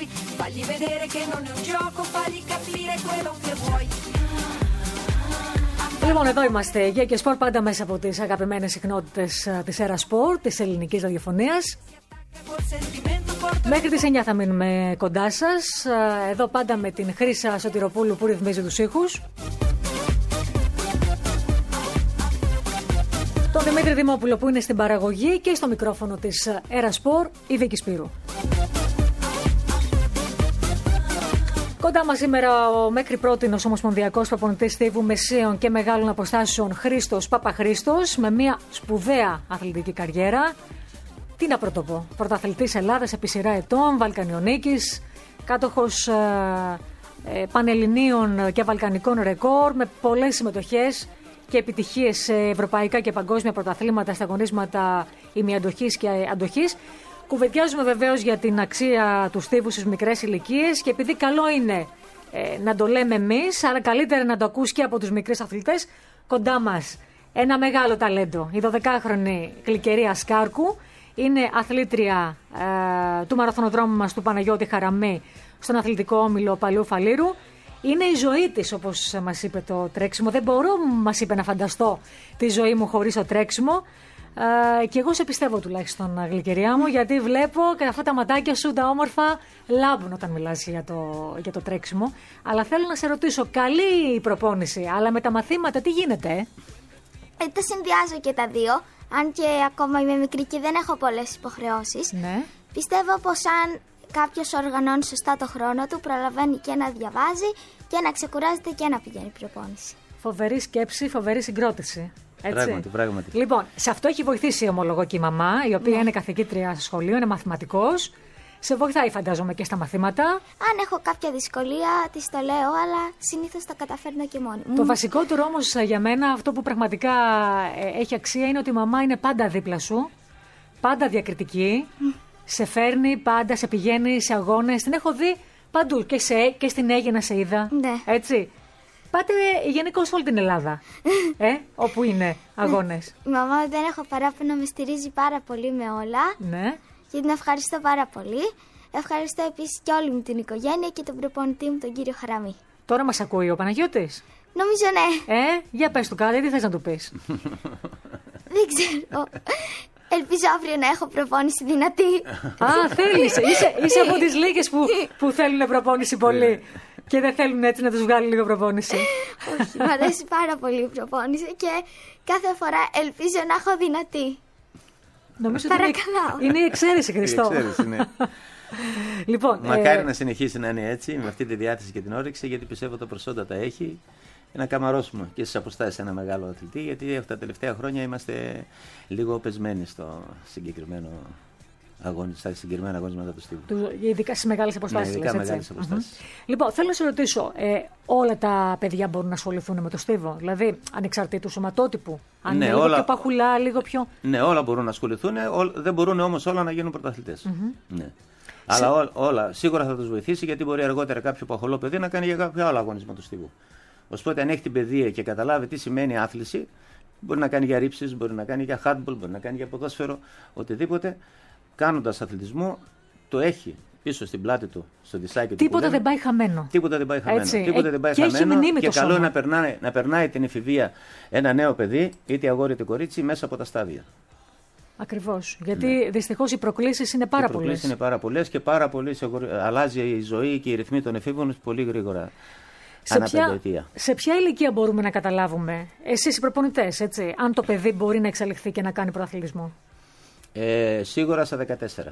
lui, fagli vedere che non è un gioco, fagli capire quello che vuoi. Λοιπόν, εδώ είμαστε. Γεια και Σπορ, πάντα μέσα από τις αγαπημένες συχνότητες της Έρα Σπορ, της ελληνικής ραδιοφωνίας. Μέχρι τις 9 θα μείνουμε κοντά σας. Εδώ πάντα με την Χρύσα Σωτηροπούλου που ρυθμίζει τους ήχους. Τον Δημήτρη Δημόπουλο που είναι στην παραγωγή και στο μικρόφωνο της Έρα Σπορ, η Βίκη Σπύρου. Κοντά μας σήμερα ο μέχρι πρότινος ομοσπονδιακός προπονητής Στίβου Μεσσίων και μεγάλων αποστάσεων Χρήστος Παπαχρήστος, με μια σπουδαία αθλητική καριέρα. Τι να πρωτοπώ, πρωταθλητής Ελλάδας επί σειρά ετών, Βαλκανιονίκης, κάτοχος πανελληνίων και βαλκανικών ρεκόρ, με πολλές συμμετοχές και επιτυχίες σε ευρωπαϊκά και παγκόσμια πρωταθλήματα στα αγωνίσματα ημιαντοχής και αντοχής. Κουβεντιάζουμε βεβαίως για την αξία του στίβου στις μικρές ηλικίες και επειδή καλό είναι να το λέμε εμείς, αλλά καλύτερα να το ακούς και από τους μικρούς αθλητές, κοντά μας ένα μεγάλο ταλέντο. Η 12χρονη Γλυκερία Σκάρκου είναι αθλήτρια του μαραθωνοδρόμου μας του Παναγιώτη Χαραμή στον αθλητικό όμιλο Παλαιού Φαλήρου. Είναι η ζωή της, όπως μας είπε, το τρέξιμο. Δεν μπορώ, μας είπε, να φανταστώ τη ζωή μου χωρίς το τρέξιμο. Και εγώ σε πιστεύω τουλάχιστον, Γλυκεριά μου, γιατί βλέπω και αυτά τα ματάκια σου τα όμορφα λάμπουν όταν μιλάς για το τρέξιμο. Αλλά θέλω να σε ρωτήσω, καλή η προπόνηση, αλλά με τα μαθήματα τι γίνεται? Τα συνδυάζω και τα δύο, αν και ακόμα είμαι μικρή και δεν έχω πολλές υποχρεώσεις. Ναι. Πιστεύω πως αν κάποιος οργανώνει σωστά το χρόνο του, προλαβαίνει και να διαβάζει και να ξεκουράζεται και να πηγαίνει προπόνηση. Φοβερή σκέψη, φοβερή συγκρότηση. Έτσι. Πράγματι. Λοιπόν, σε αυτό έχει βοηθήσει, ομολογώ, και η μαμά, η οποία είναι καθηγήτρια στο σχολείο, είναι μαθηματικός. Σε βοηθάει, φαντάζομαι, και στα μαθήματα. Αν έχω κάποια δυσκολία, της το λέω, αλλά συνήθως τα καταφέρνω και μόνη μου. Το βασικότερο όμως για μένα, αυτό που πραγματικά έχει αξία, είναι ότι η μαμά είναι πάντα δίπλα σου, πάντα διακριτική, σε φέρνει πάντα, σε πηγαίνει σε αγώνες. Την έχω δει παντού, και στην Αίγυπτο σε είδα. Ναι. Έτσι. Πάτε γενικώς όλη την Ελλάδα, όπου είναι αγώνες. Η μαμά δεν έχω παράπονο, με στηρίζει πάρα πολύ με όλα. Ναι. Και την ευχαριστώ πάρα πολύ. Ευχαριστώ επίσης και όλη μου την οικογένεια και τον προπονητή μου, τον κύριο Χαραμή. Τώρα μας ακούει ο Παναγιώτης? Νομίζω ναι. Για πες του κάτι, τι θες να του πεις? Δεν ξέρω. Ελπίζω αύριο να έχω προπόνηση δυνατή. Θέλεις. Είσαι από τις λίγες που θέλουν προπόνηση πολύ και δεν θέλουν έτσι να τους βγάλει λίγο προπόνηση. Όχι, μου αρέσει πάρα πολύ η προπόνηση και κάθε φορά ελπίζω να έχω δυνατή. Νομίζω παρακαλάω. Είναι η εξαίρεση, Χριστό. Η εξαίρεση, ναι. Λοιπόν, μακάρι να συνεχίσει να είναι έτσι, με αυτή τη διάθεση και την όρεξη, γιατί πιστεύω τα προσόντα τα έχει. Και να καμαρώσουμε και στις αποστάσεις ένα μεγάλο αθλητή, γιατί αυτά τα τελευταία χρόνια είμαστε λίγο πεσμένοι στο συγκεκριμένο στα συγκεκριμένα αγωνίσματα του στίβου. Ειδικά στις μεγάλες αποστάσεις. Ναι, ειδικά μεγάλες αποστάσεις. Λοιπόν, θέλω να σε ρωτήσω, όλα τα παιδιά μπορούν να ασχοληθούν με το στίβο, δηλαδή ανεξαρτήτου σωματότυπου? Αν είναι λίγο πιο παχουλά, λίγο πιο. Ναι, όλα μπορούν να ασχοληθούν, δεν μπορούν όμως όλα να γίνουν πρωταθλητές. Ναι. Αλλά όλα σίγουρα θα τους βοηθήσει, γιατί μπορεί αργότερα κάποιο παχολό παιδί να κάνει για κάποιο άλλο αγωνισμό του στίβου. Οπότε, αν έχει την παιδεία και καταλάβει τι σημαίνει άθληση, μπορεί να κάνει για ρήψεις, μπορεί να κάνει για handball, μπορεί να κάνει για ποδόσφαιρο, οτιδήποτε. Κάνοντας αθλητισμό, το έχει πίσω στην πλάτη του, στο δισάκι του. Τίποτα δεν πάει χαμένο. Τίποτα δεν πάει χαμένο. Τίποτα δεν πάει χαμένο. Και καλό είναι να περνάει την εφηβεία ένα νέο παιδί, είτε αγόρι είτε κορίτσι, μέσα από τα στάδια. Ακριβώς. Γιατί δυστυχώς οι προκλήσεις είναι πάρα πολλές. Οι προκλήσεις είναι πάρα πολλές και πάρα πολύ αλλάζει η ζωή και οι ρυθμοί των εφήβων πολύ γρήγορα. Σε ποια ηλικία μπορούμε να καταλάβουμε, εσείς οι προπονητές, έτσι, αν το παιδί μπορεί να εξελιχθεί και να κάνει πρωταθλητισμό? Σίγουρα στα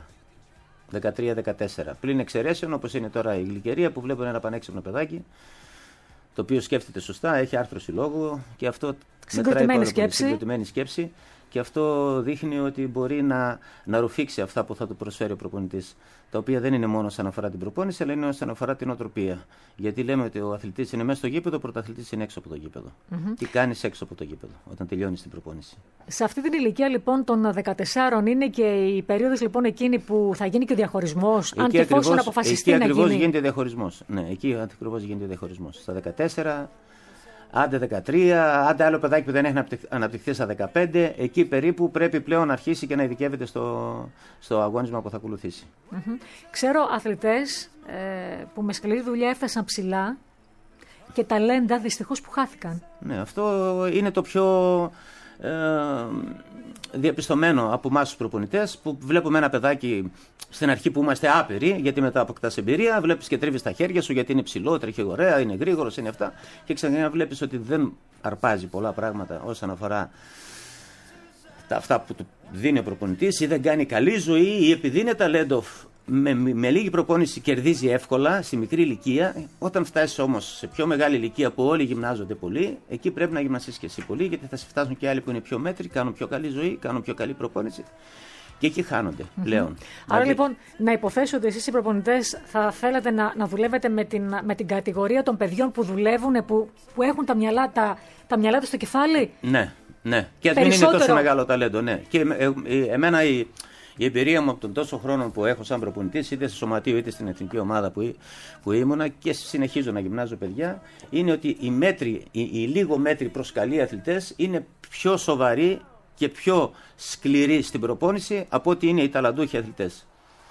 13-14. Πλην εξαιρέσεων, όπως είναι τώρα η Γλυκερία, που βλέπουν ένα πανέξυπνο παιδάκι, το οποίο σκέφτεται σωστά, έχει άρθρο συλλόγου και αυτό συγκροτημένη σκέψη. Και αυτό δείχνει ότι μπορεί να ρουφήξει αυτά που θα του προσφέρει ο προπονητής. Τα οποία δεν είναι μόνο όσον αφορά την προπόνηση, αλλά είναι όσον αφορά την οτροπία. Γιατί λέμε ότι ο αθλητής είναι μέσα στο γήπεδο, ο πρωταθλητής είναι έξω από το γήπεδο. Τι κάνεις έξω από το γήπεδο, όταν τελειώνεις την προπόνηση. Σε αυτή την ηλικία λοιπόν των 14 είναι και η περίοδος λοιπόν εκείνη που θα γίνει και ο διαχωρισμός. Αν και εφόσον αποφασιστεί να γίνει. Εκεί ακριβώς γίνεται ο διαχωρισμός. Ναι, εκεί ακριβώς γίνεται ο διαχωρισμός. Στα 14. Άντε 13, άντε άλλο παιδάκι που δεν έχει αναπτυχθεί στα 15, εκεί περίπου πρέπει πλέον να αρχίσει και να ειδικεύεται στο αγώνισμα που θα ακολουθήσει. Ξέρω αθλητές που με σκληρή δουλειά έφτασαν ψηλά και ταλέντα δυστυχώς που χάθηκαν. Ναι, αυτό είναι το πιο διαπιστωμένο από εμάς τους προπονητές, που βλέπουμε ένα παιδάκι στην αρχή που είμαστε άπειροι, γιατί μετά αποκτάς εμπειρία, βλέπεις και τρίβεις τα χέρια σου γιατί είναι ψηλό, τρέχει ωραία, είναι γρήγορος, είναι αυτά, και ξαφνικά βλέπεις ότι δεν αρπάζει πολλά πράγματα όσον αφορά αυτά που του δίνει ο προπονητής, ή δεν κάνει καλή ζωή, ή επειδή είναι ταλέντο με λίγη προπόνηση κερδίζει εύκολα στη μικρή ηλικία. Όταν φτάσεις όμως σε πιο μεγάλη ηλικία που όλοι γυμνάζονται πολύ, εκεί πρέπει να γυμναστείς και εσύ πολύ, γιατί θα σε φτάσουν και άλλοι που είναι πιο μέτροι, κάνουν πιο καλή ζωή, κάνουν πιο καλή προπόνηση. Και εκεί χάνονται πλέον. Άρα λοιπόν, να υποθέσω ότι εσείς οι προπονητές θα θέλατε να δουλεύετε με την κατηγορία των παιδιών που δουλεύουν, που έχουν τα μυαλά τους στο κεφάλι. Ναι, ναι. Και δεν είναι τόσο μεγάλο ταλέντο. Ναι. Και εμένα η εμπειρία μου από τον τόσο χρόνο που έχω σαν προπονητής, είτε στο σωματείο είτε στην εθνική ομάδα που ήμουνα, και συνεχίζω να γυμνάζω παιδιά, είναι ότι οι λίγο μέτροι προς καλοί αθλητές είναι πιο σοβαροί και πιο σκληροί στην προπόνηση από ότι είναι οι ταλαντούχοι αθλητές.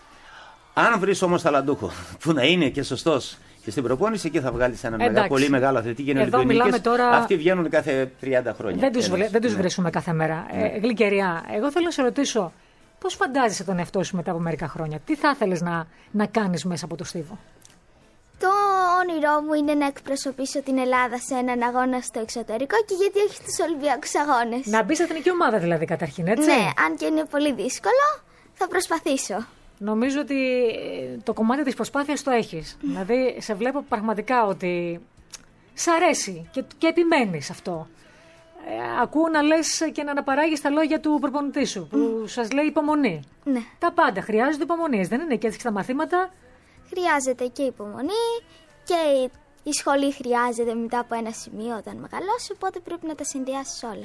Αν βρεις όμως ταλαντούχο που να είναι και σωστός και στην προπόνηση, εκεί θα βγάλεις έναν πολύ μεγάλο αθλητή και είναι ολυμπιονίκης. Αυτοί βγαίνουν κάθε 30 χρόνια. Δεν τους βρίσκουμε κάθε μέρα. Γλυκεριά, εγώ θέλω να σε ρωτήσω, πώς φαντάζεσαι τον εαυτό σου μετά από μερικά χρόνια? Τι θα ήθελες να κάνεις μέσα από το στίβο? Το όνειρό μου είναι να εκπροσωπήσω την Ελλάδα σε έναν αγώνα στο εξωτερικό, και γιατί όχι στους Ολυμπιακούς Αγώνες. Να μπεις στην εθνική ομάδα δηλαδή καταρχήν, έτσι? Ναι, αν και είναι πολύ δύσκολο, θα προσπαθήσω. Νομίζω ότι το κομμάτι της προσπάθειας το έχεις. Δηλαδή, σε βλέπω πραγματικά ότι σ' αρέσει και επιμένεις αυτό. Ακούω να λες και να αναπαράγεις τα λόγια του προπονητή σου, που σας λέει υπομονή. Ναι. Τα πάντα χρειάζονται υπομονή, δεν είναι? Και έτσι και τα μαθήματα. Χρειάζεται και υπομονή, και η σχολή χρειάζεται μετά από ένα σημείο όταν μεγαλώσει, οπότε πρέπει να τα συνδυάσεις όλα.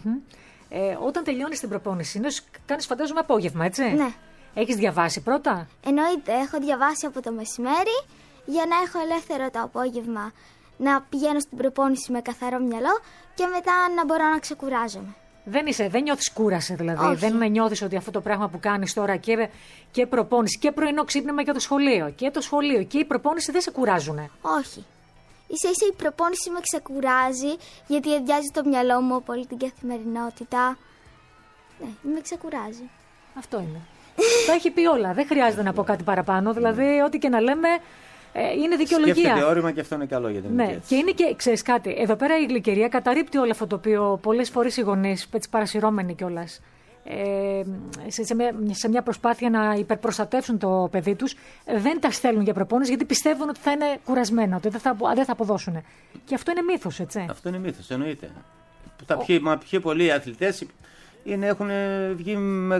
Όταν τελειώνεις την προπόνηση, κάνεις φαντάζομαι απόγευμα, έτσι? Ναι. Έχεις διαβάσει πρώτα? Εννοείται, έχω διαβάσει από το μεσημέρι για να έχω ελεύθερο το απόγευμα, να πηγαίνω στην προπόνηση με καθαρό μυαλό και μετά να μπορώ να ξεκουράζομαι. Δεν νιώθεις κούραση δηλαδή? Όχι. Δεν νιώθεις ότι αυτό το πράγμα που κάνεις τώρα και προπόνηση και πρωινό ξύπνημα για το σχολείο και η προπόνηση δεν σε κουράζουνε? Όχι. Ίσα-ίσα η προπόνηση με ξεκουράζει, γιατί αδειάζει το μυαλό μου από όλη την καθημερινότητα. Ναι, με ξεκουράζει. Αυτό είναι. Τα έχει πει όλα. Δεν χρειάζεται να πω κάτι παραπάνω. Δηλαδή, ό,τι και να λέμε, είναι δικαιολογία. Σκέφτεται όρημα και αυτό είναι καλό για την ναι, ηλικία. Και είναι και, ξέρεις κάτι, εδώ πέρα η Γλυκερία καταρρίπτει όλο αυτό το οποίο πολλές φορές οι γονείς, έτσι παρασυρώμενοι κιόλας, σε μια προσπάθεια να υπερπροστατεύσουν το παιδί τους, δεν τα στέλνουν για προπόνηση, γιατί πιστεύουν ότι θα είναι κουρασμένα, ότι δεν θα αποδώσουν. Και αυτό είναι μύθος, έτσι? Αυτό είναι μύθος, εννοείται. Τα πιο πολλοί αθλητές έχουν βγει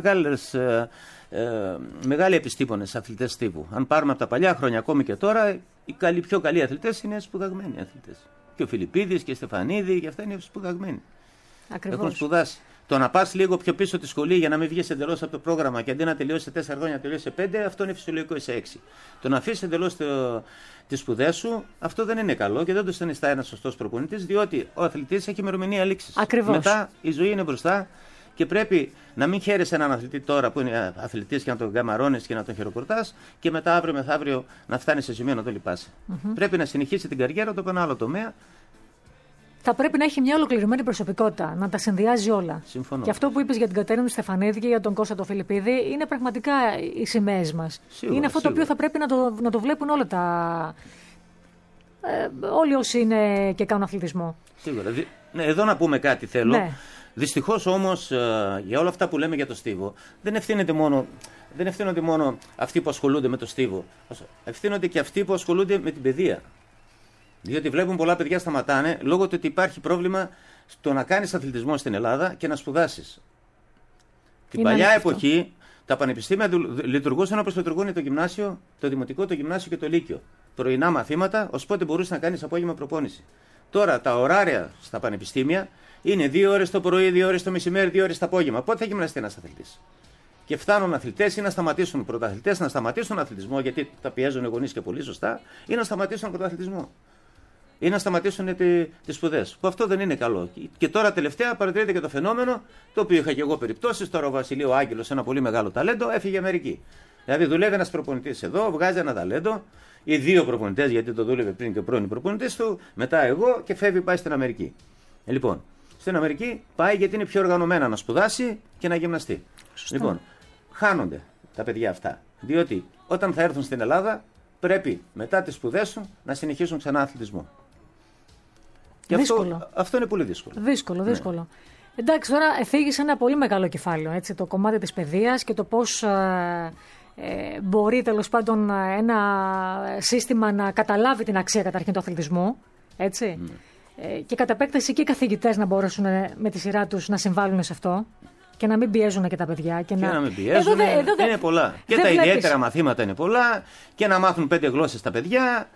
μεγάλοι επιστήμονες αθλητές τύπου. Αν πάρουμε από τα παλιά χρόνια, ακόμη και τώρα, οι πιο καλοί αθλητές είναι σπουδαγμένοι αθλητές. Και ο Φιλιππίδης και η Στεφανίδη, και αυτά είναι σπουδαγμένοι. Ακριβώς. Έχουν σπουδάσει. Το να πας λίγο πιο πίσω τη σχολή για να μην βγεις εντελώς από το πρόγραμμα και αντί να τελειώσει σε 4 χρόνια να τελειώσει σε 5, αυτό είναι φυσιολογικό σε 6. Το να αφήσεις εντελώς τις σπουδές σου, αυτό δεν είναι καλό και δεν το συνιστά ένας σωστός προπονητής, διότι ο αθλητής έχει ημερομηνία λήξης. Ακριβώς. Μετά η ζωή είναι μπροστά και πρέπει να μην χαίρεσαι έναν αθλητή τώρα που είναι αθλητής και να τον καμαρώνεις και να τον χειροκροτάς και μετά αύριο μεθαύριο να φτάνει σε σημείο να το λυπάσαι. Πρέπει να συνεχίσει την καριέρα του από ένα άλλο τομέα. Θα πρέπει να έχει μια ολοκληρωμένη προσωπικότητα, να τα συνδυάζει όλα. Συμφωνώ. Και αυτό που είπες για την Κατερίνα Στεφανίδη και για τον Κώστα το Φιλιππίδη είναι πραγματικά οι σημαίες μας. Είναι αυτό το οποίο θα πρέπει να το βλέπουν όλα όλοι όσοι είναι και κάνουν αθλητισμό. Σίγουρα. Ναι, εδώ να πούμε κάτι θέλω. Ναι. Δυστυχώς όμως για όλα αυτά που λέμε για το στίβο δεν ευθύνονται μόνο αυτοί που ασχολούνται με το στίβο. Ευθύνονται και αυτοί που ασχολούνται με την παιδεία. Διότι βλέπουν πολλά παιδιά σταματάνε λόγω του ότι υπάρχει πρόβλημα στο να κάνεις αθλητισμό στην Ελλάδα και να σπουδάσεις. Την παλιά εποχή τα πανεπιστήμια λειτουργούσαν όπως λειτουργούν το γυμνάσιο, το δημοτικό, το γυμνάσιο και το λύκειο. Πρωινά μαθήματα, ως πότε μπορούσε να κάνεις απόγευμα προπόνηση. Τώρα τα ωράρια στα πανεπιστήμια είναι 2 ώρες το πρωί, 2 ώρες το μεσημέρι, 2 ώρες το απόγευμα. Πότε θα γυμναστεί ένας αθλητής? Και φτάνουν αθλητές ή να σταματήσουν πρωταθλητές, να σταματήσουν αθλητισμό, γιατί τα πιέζουν οι γονείς και πολύ σωστά, ή να σταματήσουν πρωταθλητισμό. Ή να σταματήσουν τις σπουδές. Που αυτό δεν είναι καλό. Και τώρα τελευταία παρατηρείται και το φαινόμενο, το οποίο είχα και εγώ περιπτώσεις. Τώρα ο Βασιλείο Άγγελος, ένα πολύ μεγάλο ταλέντο, έφυγε Αμερική. Δηλαδή, δουλεύει ένας προπονητής εδώ, βγάζει ένα ταλέντο, ή 2 προπονητές, γιατί το δούλευε πριν και πρώην προπονητής του, μετά εγώ και φεύγει, πάει στην Αμερική. Λοιπόν, στην Αμερική πάει γιατί είναι πιο οργανωμένα να σπουδάσει και να γυμναστεί. Σωστό. Λοιπόν, χάνονται τα παιδιά αυτά. Διότι όταν θα έρθουν στην Ελλάδα, πρέπει μετά τις σπουδές του να συνεχίσουν ξανά αθλητισμό. Και αυτό είναι πολύ δύσκολο. Δύσκολο. Ναι. Εντάξει, τώρα εφήγησε ένα πολύ μεγάλο κεφάλαιο, έτσι, το κομμάτι της παιδείας και το πώς μπορεί τέλος πάντων ένα σύστημα να καταλάβει την αξία καταρχήν του αθλητισμού, έτσι. Και κατ' επέκταση και οι καθηγητές να μπορέσουν με τη σειρά τους να συμβάλλουν σε αυτό και να μην πιέζουν και τα παιδιά. Και να μην πιέζουν, είναι πολλά. Και τα ιδιαίτερα μαθήματα είναι πολλά και να μάθουν 5 γλώσσες τα παιδιά.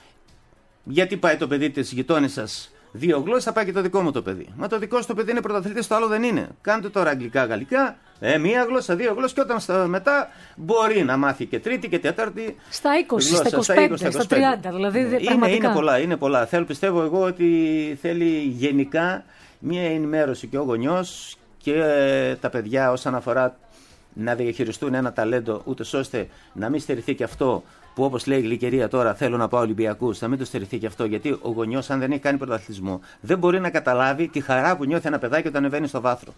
Γιατί πάει το παιδί της γειτόνισσας 2 γλώσσες, θα πάει και το δικό μου το παιδί. Μα το δικό σου το παιδί είναι πρωταθλητής, το άλλο δεν είναι. Κάντε τώρα αγγλικά, γαλλικά, 1 γλώσσα, 2 γλώσσες και όταν μετά μπορεί να μάθει και 3η και 4η. Στα 20, γλώσσα, στα 25, στα 30. Δηλαδή, είναι πολλά. Πιστεύω εγώ ότι θέλει γενικά μια ενημέρωση και ο γονιός και τα παιδιά όσον αφορά να διαχειριστούν ένα ταλέντο, ούτως ώστε να μην στερηθεί και αυτό που, όπως λέει η Γλυκερία τώρα, θέλω να πάω Ολυμπιακούς, να μην το στερηθεί και αυτό, γιατί ο γονιός, αν δεν έχει κάνει πρωταθλητισμό, δεν μπορεί να καταλάβει τη χαρά που νιώθει ένα παιδάκι όταν ανεβαίνει στο βάθρο.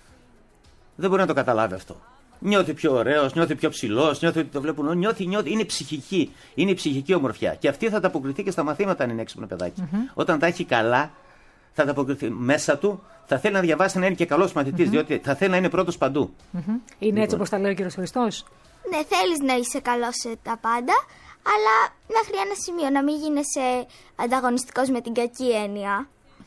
Δεν μπορεί να το καταλάβει αυτό. Νιώθει πιο ωραίος, νιώθει πιο ψηλός, νιώθει ότι το βλέπουν. Νιώθει, είναι ψυχική. Είναι η ψυχική ομορφιά. Και αυτή θα τα αποκριθεί και στα μαθήματα, αν είναι έξυπνο παιδάκι. Όταν τα έχει καλά, θα τα αποκριθεί μέσα του. Θα θέλει να διαβάσει, να είναι και καλός μαθητής, διότι θα θέλει να είναι πρώτος παντού. Είναι έτσι όπως τα λέει ο κύριος Χριστός. Ναι, θέλεις να είσαι καλός σε τα πάντα, αλλά μέχρι ένα σημείο να μην γίνεσαι ανταγωνιστικός με την κακή έννοια.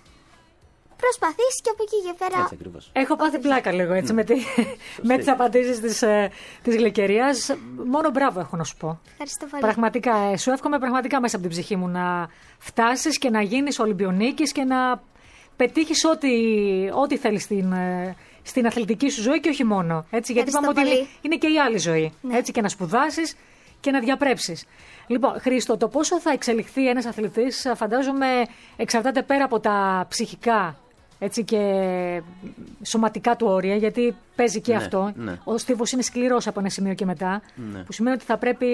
Προσπαθείς και από εκεί και πέρα. Έτσι ακριβώς. Έχω πάθει πλάκα λίγο έτσι με τις απαντήσεις της Γλυκερίας. Μόνο μπράβο έχω να σου πω. Ευχαριστώ πολύ. Πραγματικά, σου εύχομαι πραγματικά μέσα από την ψυχή μου να φτάσεις και να γίνεις Ολυμπιονίκης και να πετύχεις ό,τι θέλεις στην αθλητική σου ζωή και όχι μόνο. Έτσι, γιατί είπαμε ότι είναι και η άλλη ζωή. Ναι. Έτσι, και να σπουδάσεις και να διαπρέψεις. Λοιπόν, Χρήστο, το πόσο θα εξελιχθεί ένας αθλητής, φαντάζομαι, εξαρτάται πέρα από τα ψυχικά, έτσι, και σωματικά του όρια, γιατί παίζει και αυτό. Ναι. Ο στίβος είναι σκληρός από ένα σημείο και μετά, που σημαίνει ότι θα πρέπει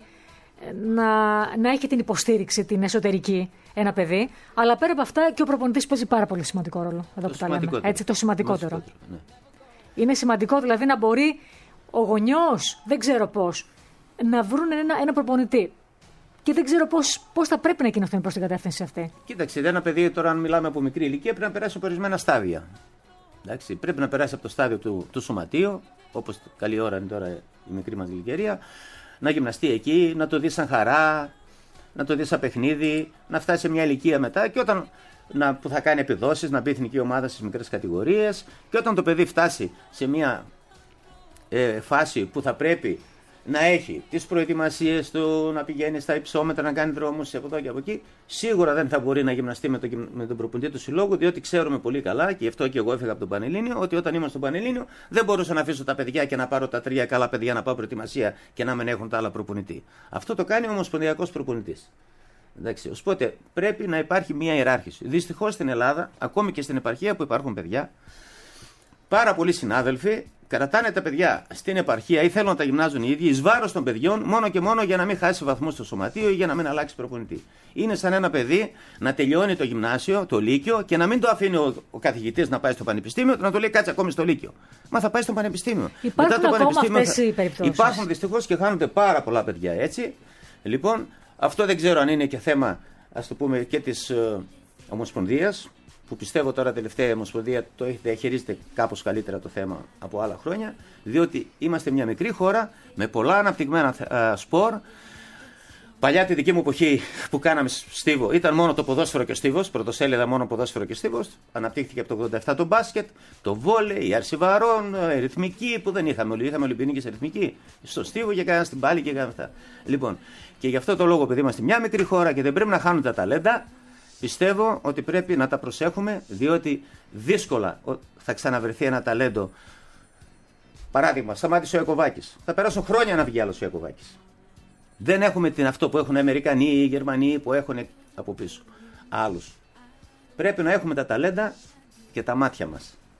να έχει την υποστήριξη την εσωτερική ένα παιδί, αλλά πέρα από αυτά και ο προπονητής παίζει πάρα πολύ σημαντικό ρόλο. Εδώ που τα λέμε. Έτσι, το σημαντικότερο. Ναι. Είναι σημαντικό δηλαδή να μπορεί ο γονιός, δεν ξέρω πώς, να βρουν ένα προπονητή. Και δεν ξέρω πώς θα πρέπει να κινηθούν προς την κατεύθυνση αυτή. Κοίταξε, ένα παιδί τώρα, αν μιλάμε από μικρή ηλικία, πρέπει να περάσει από ορισμένα στάδια. Εντάξει, πρέπει να περάσει από το στάδιο του σωματείου, όπως καλή ώρα είναι τώρα η μικρή μας Γλυκερία, να γυμναστεί εκεί, να το δει σαν χαρά, να το δει σαν παιχνίδι, να φτάσει σε μια ηλικία μετά και όταν που θα κάνει επιδόσεις, να μπει εθνική ομάδα στις μικρές κατηγορίες, και όταν το παιδί φτάσει σε μια φάση που θα πρέπει να έχει τις προετοιμασίες του, να πηγαίνει στα υψόμετρα, να κάνει δρόμους από εδώ και από εκεί, σίγουρα δεν θα μπορεί να γυμναστεί με τον προπονητή του συλλόγου, διότι ξέρουμε πολύ καλά, και γι' αυτό και εγώ έφυγα από τον Πανελλήνιο, ότι όταν ήμουν στον Πανελλήνιο δεν μπορούσα να αφήσω τα παιδιά και να πάρω τα 3 καλά παιδιά να πάω προετοιμασία και να μην έχουν τα άλλα προπονητή. Αυτό το κάνει ο ομοσπονδιακός προπονητής. Εντάξει, οπότε πρέπει να υπάρχει μια ιεράρχηση. Δυστυχώς στην Ελλάδα, ακόμη και στην επαρχία που υπάρχουν παιδιά, πάρα πολλοί συνάδελφοι κρατάνε τα παιδιά στην επαρχία ή θέλουν να τα γυμνάζουν οι ίδιοι εις βάρος των παιδιών, μόνο και μόνο για να μην χάσει βαθμούς στο σωματείο ή για να μην αλλάξει προπονητή. Είναι σαν ένα παιδί να τελειώνει το γυμνάσιο, το λύκειο, και να μην το αφήνει ο καθηγητής να πάει στο πανεπιστήμιο, να το λέει κάτσε ακόμη στο λύκειο. Μα θα πάει στο πανεπιστήμιο. Υπάρχουν ακόμα αυτές οι περιπτώσεις. Υπάρχουν δυστυχώς και χάνονται πάρα πολλά παιδιά έτσι. Λοιπόν, αυτό δεν ξέρω αν είναι και θέμα, ας το πούμε, και της Ομοσπονδίας, που πιστεύω τώρα τελευταία η Ομοσπονδία το διαχειρίζεται κάπως καλύτερα το θέμα από άλλα χρόνια, διότι είμαστε μια μικρή χώρα με πολλά αναπτυγμένα σπορ. Παλιά τη δική μου εποχή που κάναμε στίβο ήταν μόνο το ποδόσφαιρο και ο στίβος, πρωτοσέλιδα μόνο ποδόσφαιρο και στίβος. Αναπτύχθηκε από το 87 το μπάσκετ, το βόλεϊ, η άρση βαρών, η ρυθμική που δεν είχαμε. Είχαμε ολυμπιονίκη σε ρυθμική, στο στίβο και κάναμε στην πάλη και κάναμε αυτά. Λοιπόν, και γι' αυτό το λόγο, επειδή είμαστε μια μικρή χώρα και δεν πρέπει να χάνουν τα ταλέντα, πιστεύω ότι πρέπει να τα προσέχουμε, διότι δύσκολα θα ξαναβρεθεί ένα ταλέντο. Παράδειγμα, σταμάτησε ο Ιακωβάκης. Θα περάσουν χρόνια να βγει άλλος ο Ιακωβάκης. Δεν έχουμε αυτό που έχουν οι Αμερικανοί ή οι Γερμανοί που έχουν από πίσω άλλους. Πρέπει να έχουμε τα ταλέντα και τα μάτια μας.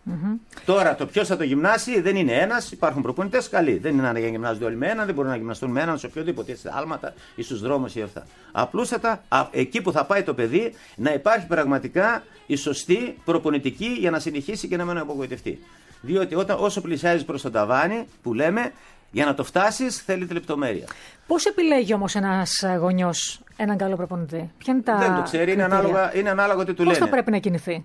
Τώρα το ποιος θα το γυμνάσει δεν είναι ένας, υπάρχουν προπονητές καλοί. Δεν είναι να γυμνάζονται όλοι με έναν, δεν μπορούν να γυμναστούν με έναν σε οποιοδήποτε άλματα ή στους δρόμους ή αυτά. Απλούστατα εκεί που θα πάει το παιδί να υπάρχει πραγματικά η σωστή προπονητική για να συνεχίσει και να μην απογοητευτεί. Διότι όσο πλησιάζεις προς το ταβάνι που λέμε, για να το φτάσεις θέλει τη λεπτομέρεια. Πώς επιλέγει όμως ένας γονιός έναν καλό προπονητή? Ποια είναι τα δεν το ξέρει, είναι ανάλογα τι του λένε. Πώς θα πρέπει να κινηθεί?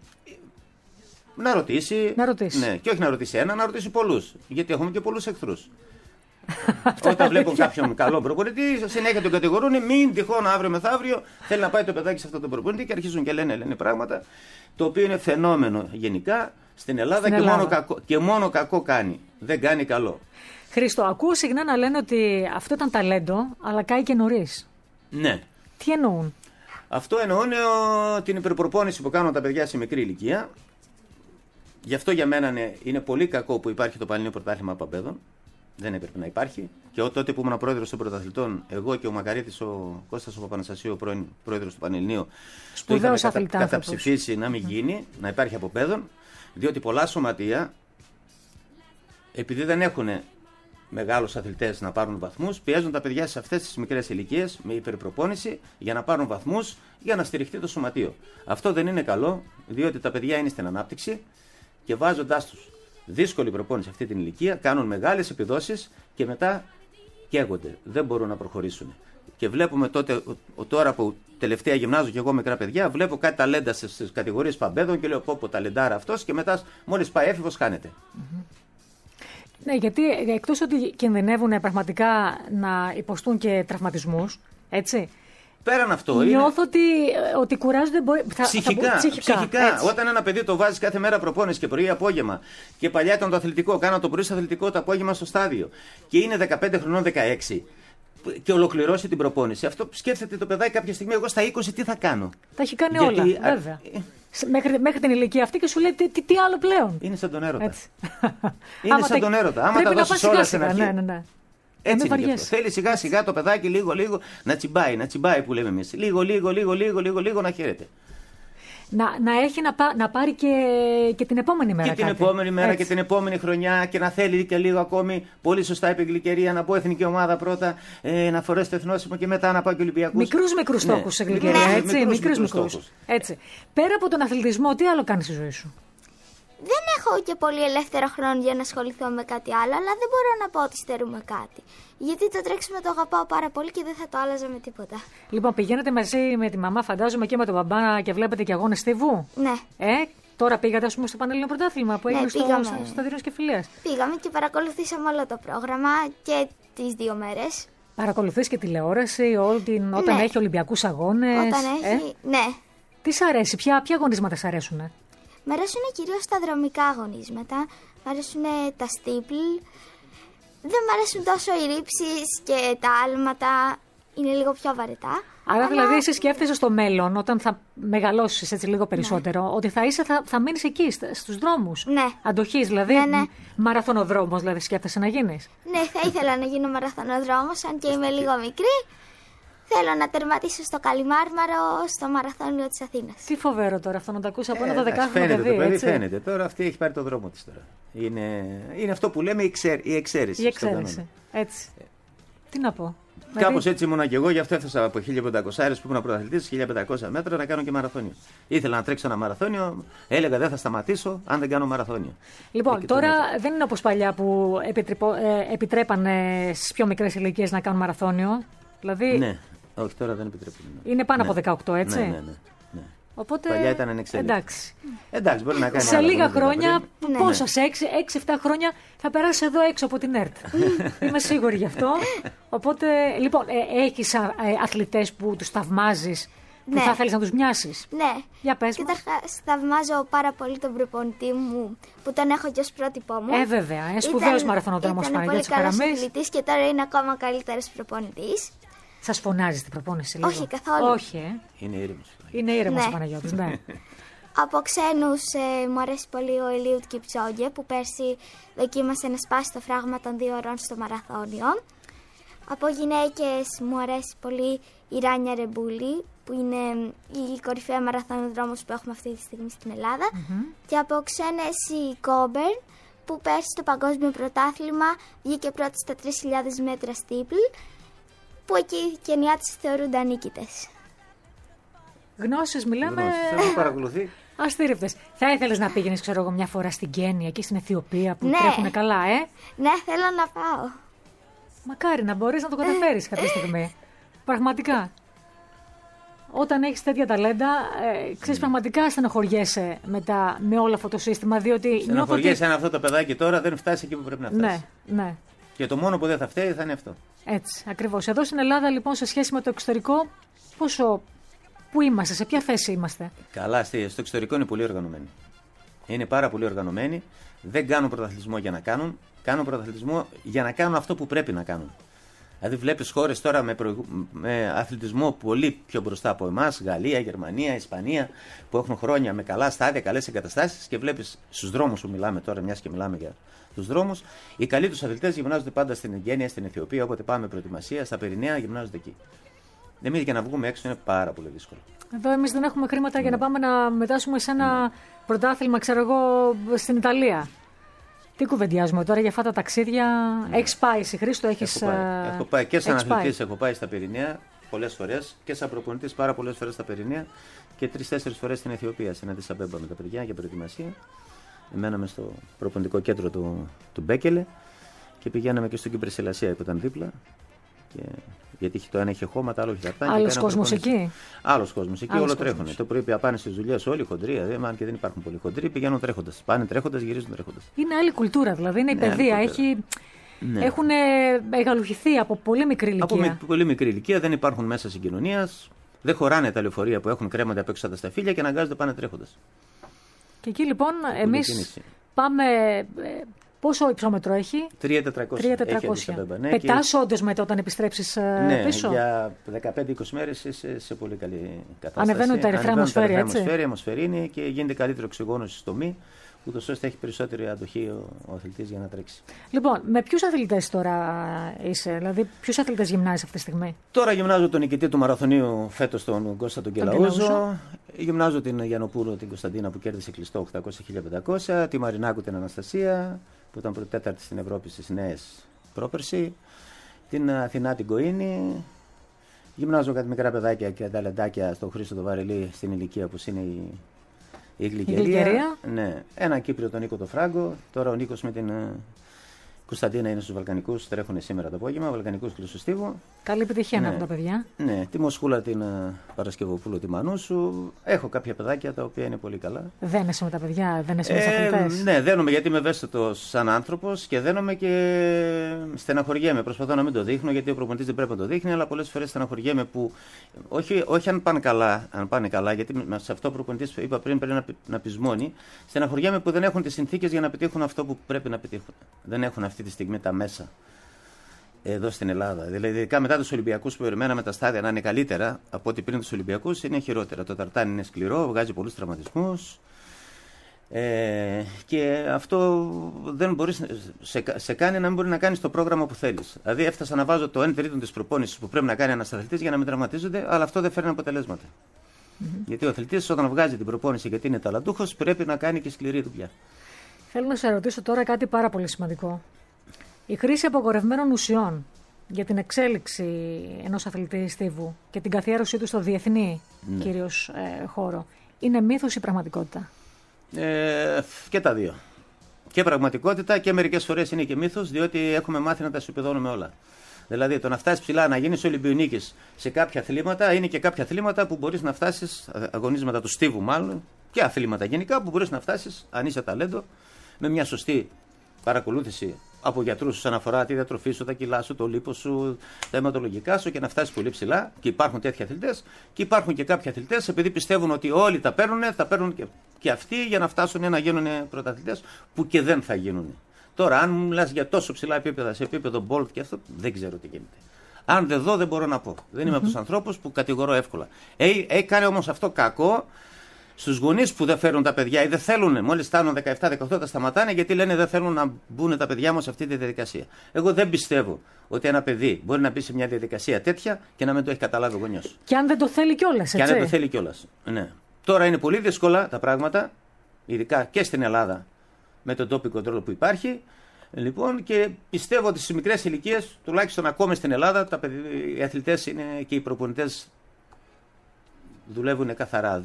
Να ρωτήσει. Ναι, και όχι να ρωτήσει ένα, να ρωτήσει πολλούς. Γιατί έχουμε και πολλούς εχθρούς. Όταν βλέπουν κάποιον καλό προπονητή, συνέχεια τον κατηγορούν. Μην τυχόν αύριο μεθαύριο θέλει να πάει το παιδάκι σε αυτόν τον προπονητή και αρχίζουν και λένε πράγματα. Το οποίο είναι φαινόμενο γενικά στην Ελλάδα, και μόνο κακό κάνει. Δεν κάνει καλό. Χρήστο, ακούω συχνά να λένε ότι αυτό ήταν ταλέντο, αλλά κάει και νωρίς. Ναι. Τι εννοούν? Αυτό εννοούν την υπερπροπόνηση που κάνουν τα παιδιά σε μικρή ηλικία. Γι' αυτό για μένα είναι πολύ κακό που υπάρχει το Πανελλήνιο Πρωτάθλημα Παμπέδων. Δεν έπρεπε να υπάρχει. Και τότε που ήμουν πρόεδρος των πρωταθλητών, εγώ και ο Μακαρίτης, ο Κώστας ο Παπαναστασίου, ο πρώην πρόεδρος του Πανελληνίου, το είχαμε καταψηφίσει να μην γίνει, να υπάρχει από παιδών, διότι πολλά σωματεία, επειδή δεν έχουν μεγάλους αθλητές να πάρουν βαθμούς, πιέζουν τα παιδιά σε αυτές τις μικρές ηλικίες με υπερπροπόνηση για να πάρουν βαθμούς για να στηριχτεί το σωματείο. Αυτό δεν είναι καλό, διότι τα παιδιά είναι στην ανάπτυξη και βάζοντάς τους δύσκολη προπόνηση σε αυτή την ηλικία, κάνουν μεγάλες επιδόσεις και μετά καίγονται. Δεν μπορούν να προχωρήσουν. Και βλέπουμε τώρα που τελευταία γυμνάζω και εγώ μικρά παιδιά, βλέπω κάτι ταλέντα στις κατηγορίες παμπέδων και λέω πω ταλεντάρα αυτός και μετά μόλις πάει έφηβος χάνεται. Ναι, γιατί εκτός ότι κινδυνεύουν πραγματικά να υποστούν και τραυματισμούς, έτσι. Πέραν αυτό. Νιώθω ότι κουράζονται ψυχικά. Όταν ένα παιδί το βάζει κάθε μέρα προπόνηση και πρωί-απόγευμα, και παλιά ήταν το αθλητικό, κάνω το πρωί στο αθλητικό, το απόγευμα στο στάδιο, και είναι 15 χρονών, 16, και ολοκληρώσει την προπόνηση. Αυτό σκέφτεται το παιδάκι κάποια στιγμή, εγώ στα 20 τι θα κάνω. Τα έχει κάνει όλα, βέβαια. Μέχρι την ηλικία αυτή και σου λέει τι άλλο πλέον. Είναι σαν τον έρωτα. Είναι σαν τον έρωτα. Άμα τα δώσεις όλα στην αρχή. Ναι. Έτσι είναι αυτό. Θέλει σιγά σιγά το παιδάκι λίγο να τσιμπάει που λέμε εμείς. Λίγο να χαίρεται. Να έχει να πάρει και την επόμενη μέρα. Και την επόμενη μέρα και την επόμενη χρονιά και να θέλει και λίγο ακόμη. Πολύ σωστά είπε η Γλυκερία, να πω εθνική ομάδα πρώτα, να φορέσει το εθνόσημο και μετά να πάω και Ολυμπιακούς. Μικρούς στόχους σε Γλυκερία. Έτσι. Πέρα από τον αθλητισμό, τι άλλο κάνεις στη ζωή σου? Δεν έχω και πολύ ελεύθερο χρόνο για να ασχοληθώ με κάτι άλλο, αλλά δεν μπορώ να πω ότι στερούμε κάτι. Γιατί το τρέξιμο το αγαπάω πάρα πολύ και δεν θα το άλλαζα με τίποτα. Λοιπόν, πηγαίνετε μαζί με τη μαμά, φαντάζομαι, και με τον μπαμπά και βλέπετε και αγώνες στίβου. Ναι. Τώρα πήγατε, ας πούμε, στο Πανελλήνιο Πρωτάθλημα που έγινε στο Σταδionός Κεφυλίας. Πήγαμε και παρακολουθήσαμε όλο το πρόγραμμα και τις 2 μέρες. Παρακολουθείς και τηλεόραση όταν έχει Ολυμπιακούς αγώνες? Όταν έχει, ναι. Τι σ' αρέσει, ποια αγωνίσματα σ' αρέσουνε? Μ' αρέσουν κυρίως τα δρομικά αγωνίσματα, μ' αρέσουν τα στίπλ, δεν μ' αρέσουν τόσο οι ρήψεις και τα άλματα, είναι λίγο πιο βαρετά. Άρα δηλαδή εσύ σκέφτεσαι στο μέλλον, όταν θα μεγαλώσεις έτσι λίγο περισσότερο, ότι θα μείνεις εκεί στους δρόμους. Ναι. Αντοχής δηλαδή, μαραθωνοδρόμος δηλαδή σκέφτεσαι να γίνεις? Ναι, θα ήθελα να γίνω μαραθωνοδρόμος, αν και είμαι λίγο μικρή. Θέλω να τερματίσω στο Καλιμάρμαρο, στο μαραθώνιο της Αθήνας. Τι φοβερό τώρα αυτό να το ακούσει από ένα 12χρονο παιδί. Φαίνεται. Τώρα αυτή έχει πάρει το δρόμο της τώρα. Είναι αυτό που λέμε η εξαίρεση. Η εξαίρεση. Έτσι. Τι να πω. Κάπως έτσι ήμουνα και εγώ, γι' αυτό έφτασα από 1500 που ήμουν πρωταθλητής, 1500 μέτρα να κάνω και μαραθώνιο. Ήθελα να τρέξω ένα μαραθώνιο, έλεγα δεν θα σταματήσω αν δεν κάνω μαραθώνιο. Λοιπόν, τώρα δεν είναι όπως παλιά που επιτρέπανε στις πιο μικρές ηλικίες να κάνουν μαραθώνιο. Δηλαδή... Ναι, όχι, τώρα δεν επιτρέπουν. Είναι πάνω από 18, έτσι. Ναι. Οπότε, παλιά ήταν ανεξέλεγκτη. Εντάξει, μπορεί να κάνει. Σε λίγα χρόνια, πόσα, σε 6-7 χρόνια θα περάσει εδώ έξω από την ΕΡΤ. Είμαι σίγουρη γι' αυτό. Οπότε, λοιπόν, έχεις αθλητές που τους θαυμάζεις, που θα θέλεις να τους μοιάσεις? Ναι. Για πες. Καταρχάς, θαυμάζω πάρα πολύ τον προπονητή μου που τον έχω και ως πρότυπό μου. Βέβαια, σπουδαίος μαραθωνοδρόμος Παναγιώτης Καραμής. Ήταν πολύ καλός αθλητής και τώρα είναι ακόμα καλύτερος προπονητής. Σας φωνάζει την προπόνηση λίγο? Όχι, καθόλου. Όχι, Είναι ήρεμος. Είναι ήρεμος ο Παναγιώτης, ναι. Από ξένους μου αρέσει πολύ ο Ελίουτ Κιπτσόγκε που πέρσι δοκίμασε να σπάσει το φράγμα των 2 ώρων στο μαραθώνιο. Από γυναίκες μου αρέσει πολύ η Ράνια Ρεμπούλη, που είναι η κορυφαία μαραθωνοδρόμος που έχουμε αυτή τη στιγμή στην Ελλάδα. Και από ξένες η Κόμπερν, που πέρσι στο παγκόσμιο πρωτάθλημα βγήκε πρώτη στα 3.000 μέτρα στίπλ, που εκεί οι Κενιάτες θεωρούνται ανίκητες. Γνώσεις μιλάμε. Γνώσεις. Παρακολουθεί. Αστήρευτες. Θα ήθελες να πήγαινες, ξέρω εγώ, μια φορά στην Κένια, εκεί στην Αιθιοπία που Ναι. τρέχουνε καλά, Ναι, θέλω να πάω. Μακάρι να μπορείς να το καταφέρεις κάποια στιγμή. Πραγματικά. Όταν έχεις τέτοια ταλέντα, ξέρεις, πραγματικά στενοχωριέσαι μετά με όλο αυτό το σύστημα, διότι Στενοχωριέσαι αν αυτό το παιδάκι τώρα δεν φτάσει εκεί που πρέπει να φτάσει. Ναι, ναι. Και το μόνο που δεν θα φταίει θα είναι αυτό. Έτσι, ακριβώς. Εδώ στην Ελλάδα, λοιπόν, σε σχέση με το εξωτερικό, πού είμαστε, σε ποια θέση είμαστε? Καλά, στο εξωτερικό είναι πολύ οργανωμένοι. Είναι πάρα πολύ οργανωμένοι. Δεν κάνουν πρωταθλητισμό για να κάνουν. Κάνουν πρωταθλητισμό για να κάνουν αυτό που πρέπει να κάνουν. Δηλαδή, βλέπεις χώρες τώρα με αθλητισμό πολύ πιο μπροστά από εμάς, Γαλλία, Γερμανία, Ισπανία, που έχουν χρόνια με καλά στάδια, καλές εγκαταστάσεις, και βλέπεις στους δρόμους που μιλάμε τώρα, μιας και μιλάμε για τους δρόμους, οι καλοί τους αθλητές γυμνάζονται πάντα στην Κένια, στην Αιθιοπία, όποτε πάμε προετοιμασία, στα Πυρηναία γυμνάζονται εκεί. Εμείς για να βγούμε έξω είναι πάρα πολύ δύσκολο. Εδώ εμείς δεν έχουμε χρήματα για να πάμε να μετάσχουμε σε ένα πρωτάθλημα, ξέρω εγώ, στην Ιταλία. Τι κουβεντιάζουμε τώρα για αυτά τα ταξίδια? Έχεις πάει εσύ, Χρήστο? Έχω πάει και σαν αθλητής, έχω πάει στα Πυρηναία πολλές φορές και σαν προπονητής πάρα πολλές φορές στα Πυρηναία και 3-4 φορές στην Αιθιοπία, στην Αντίς Αμπέμπα με τα παιδιά για προετοιμασία. Μέναμε στο προπονητικό κέντρο του Μπέκελε και πηγαίναμε και στο Κύπρος-Ελασία που ήταν δίπλα. Γιατί το ένα είχε χώματα, άλλο είχε ταρτάνια. Άλλος κόσμος εκεί. Άλλος κόσμος εκεί, όλο τρέχουνε. Το πρωί πάνε στις δουλειές όλοι χοντροί, αν και δεν υπάρχουν πολλοί χοντροί, πηγαίνουν τρέχοντας. Πάνε τρέχοντας, γυρίζουν τρέχοντας. Είναι άλλη κουλτούρα, δηλαδή είναι η παιδεία. Έχουν μεγαλουχηθεί από πολύ μικρή ηλικία. Από πολύ μικρή ηλικία, δεν υπάρχουν μέσα συγκοινωνίας, δεν χωράνε τα λεωφορεία που έχουν κρέμονται απ' έξω τα σταφύλια και αναγκάζονται πάνε τρέχοντας. Και εκεί λοιπόν εμείς πάμε. Πόσο υψόμετρο έχει? 3.400. Πετάς όντως μετά όταν επιστρέψεις πίσω? Ναι, για 15-20 μέρες είσαι σε πολύ καλή κατάσταση. Ανεβαίνουν τα ερυθρά αιμοσφαίρια, έτσι. Η αιμοσφαιρίνη και γίνεται καλύτερο οξυγόνωση στο μη, ούτως ώστε έχει περισσότερη αντοχή ο αθλητής για να τρέξει. Λοιπόν, με ποιους αθλητές τώρα είσαι, δηλαδή ποιους αθλητές γυμνάζεις αυτή τη στιγμή? Τώρα γυμνάζω τον νικητή του μαραθωνίου φέτος, τον Κώστα τον Κελαούζο. Γυμνάζω την Γιαννοπούλου, την Κωνσταντίνα που κέρδισε κλειστό 800-1500, τη Μαρινάκου την Αναστασία που ήταν τέταρτη στην Ευρώπη στις νέες πρόπερση, την Αθηνά την Κοΐνη. Γυμνάζω κάτι μικρά παιδάκια και ταλεντάκια στον Χρήστο τον Βαρελή στην ηλικία που είναι η Γλυκερία. Ναι. Έναν Κύπριο τον Νίκο τον Φράγκο. Τώρα ο Νίκος με την Κωνσταντίνα είναι στους Βαλκανικούς, τρέχουν σήμερα το απόγευμα, Βαλκανικούς Κλεισοστίβου. Καλή επιτυχία να έχουν τα παιδιά. Ναι, τη Μοσχούλα την Παρασκευοπούλου, τη Μανούσου. Έχω κάποια παιδάκια τα οποία είναι πολύ καλά. Δένεσαι με τα παιδιά, δένεσαι με τους αθλητές? Ναι, δένομαι γιατί είμαι ευαίσθητος σαν άνθρωπος και δένομαι και στεναχωριέμαι. Προσπαθώ να μην το δείχνω γιατί ο προπονητής δεν πρέπει να το δείχνει, αλλά πολλές φορές στεναχωριέμαι που. Όχι αν πάνε καλά, γιατί σε αυτό ο προπονητής που είπα πριν πρέπει να πεισμώνει. Στεναχωριέμαι που δεν έχουν τις συνθήκες για να πετύχουν αυτό που πρέπει να πετύχουν. Δεν έχουν αυτή τη στιγμή τα μέσα εδώ στην Ελλάδα. Δηλαδή, ειδικά μετά τους Ολυμπιακούς που περιμέναμε τα στάδια να είναι καλύτερα από ό,τι πριν τους Ολυμπιακούς, είναι χειρότερα. Το ταρτάνι είναι σκληρό, βγάζει πολλούς τραυματισμούς και αυτό δεν μπορείς, σε κάνει να μην μπορεί να κάνεις το πρόγραμμα που θέλεις. Δηλαδή, έφτασα να βάζω το 1/3 της προπόνησης που πρέπει να κάνει ένας αθλητής για να μην τραυματίζονται, αλλά αυτό δεν φέρνει αποτελέσματα. Γιατί ο αθλητής όταν βγάζει την προπόνηση γιατί είναι ταλαντούχος, πρέπει να κάνει και σκληρή δουλειά. Θέλω να σε ρωτήσω τώρα κάτι πάρα πολύ σημαντικό. Η χρήση απογορευμένων ουσιών για την εξέλιξη ενός αθλητή στίβου και την καθιέρωσή του στο διεθνή κυρίως χώρο είναι μύθος ή πραγματικότητα? Και τα δύο. Και πραγματικότητα και μερικές φορές είναι και μύθος, διότι έχουμε μάθει να τα ισοπεδώνουμε όλα. Δηλαδή το να φτάσεις ψηλά, να γίνεις Ολυμπιονίκης σε κάποια αθλήματα, είναι και κάποια αθλήματα που μπορείς να φτάσεις, αγωνίσματα του στίβου μάλλον, και αθλήματα γενικά που μπορείς να φτάσεις, αν είσαι ταλέντο, με μια σωστή παρακολούθηση από γιατρούς όσον αφορά τη διατροφή σου, τα κιλά σου, το λίπος σου, τα αιματολογικά σου και να φτάσεις πολύ ψηλά. Και υπάρχουν τέτοιοι αθλητές. Και υπάρχουν και κάποιοι αθλητές, επειδή πιστεύουν ότι όλοι τα παίρνουν και αυτοί για να φτάσουν να γίνουν πρωταθλητές, που και δεν θα γίνουν. Τώρα, αν μου μιλάς για τόσο ψηλά επίπεδα, σε επίπεδο Bolt και αυτό, δεν ξέρω τι γίνεται. Αν δεν δω, δεν μπορώ να πω. Δεν είμαι από τους ανθρώπους που κατηγορώ εύκολα. Έκανε όμως αυτό κακό στους γονείς που δεν φέρουν τα παιδιά ή δεν θέλουν, μόλις φτάνουν 17-18 τα σταματάνε γιατί λένε δεν θέλουν να μπουν τα παιδιά μου σε αυτή τη διαδικασία. Εγώ δεν πιστεύω ότι ένα παιδί μπορεί να μπει σε μια διαδικασία τέτοια και να μην το έχει καταλάβει ο γονιός. Και αν δεν το θέλει κιόλας, έτσι. Και αν δεν το θέλει κιόλας. Ναι. Τώρα είναι πολύ δύσκολα τα πράγματα, ειδικά και στην Ελλάδα, με τον τοπικό τρόπο που υπάρχει. Λοιπόν, και πιστεύω ότι στις μικρές ηλικίες, τουλάχιστον ακόμη στην Ελλάδα, οι αθλητές και οι προπονητές δουλεύουν καθαρά.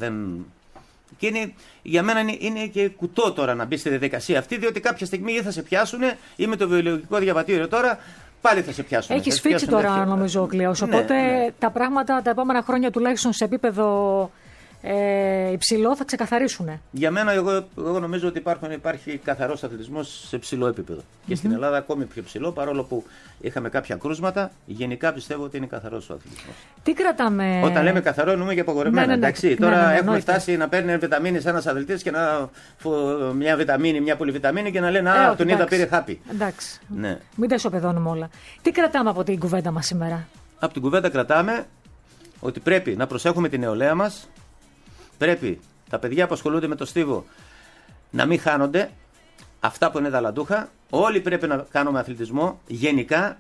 Και για μένα είναι και κουτό τώρα να μπει στη διαδικασία αυτή, διότι κάποια στιγμή ή θα σε πιάσουν ή με το βιολογικό διαβατήριο τώρα πάλι θα σε πιάσουν. Έχει σφίξει τώρα, νομίζω, ο Κλέος. Οπότε τα πράγματα τα επόμενα χρόνια, τουλάχιστον σε επίπεδο υψηλό, θα ξεκαθαρίσουν. Για μένα, εγώ νομίζω ότι υπάρχει καθαρός αθλητισμός σε ψηλό επίπεδο. Και στην Ελλάδα ακόμη πιο ψηλό, παρόλο που είχαμε κάποια κρούσματα. Γενικά πιστεύω ότι είναι καθαρός ο αθλητισμός. Τι κρατάμε. Όταν λέμε καθαρό, εννοούμε και απογορευμένα. Εντάξει, τώρα έχουμε φτάσει να παίρνει βιταμίνες ένας αθλητής και μια βιταμίνη, μια πολυβιταμίνη και να λένε Α, τον είδα, πήρε χάπι. Εντάξει. Ναι. Μην τα ισοπεδώνουμε όλα. Τι κρατάμε από την κουβέντα μας σήμερα. Από την κουβέντα κρατάμε ότι πρέπει να προσέχουμε την νεολαία μας. Πρέπει τα παιδιά που ασχολούνται με το στίβο να μην χάνονται. Αυτά που είναι ταλαντούχα. Όλοι πρέπει να κάνουμε αθλητισμό. Γενικά,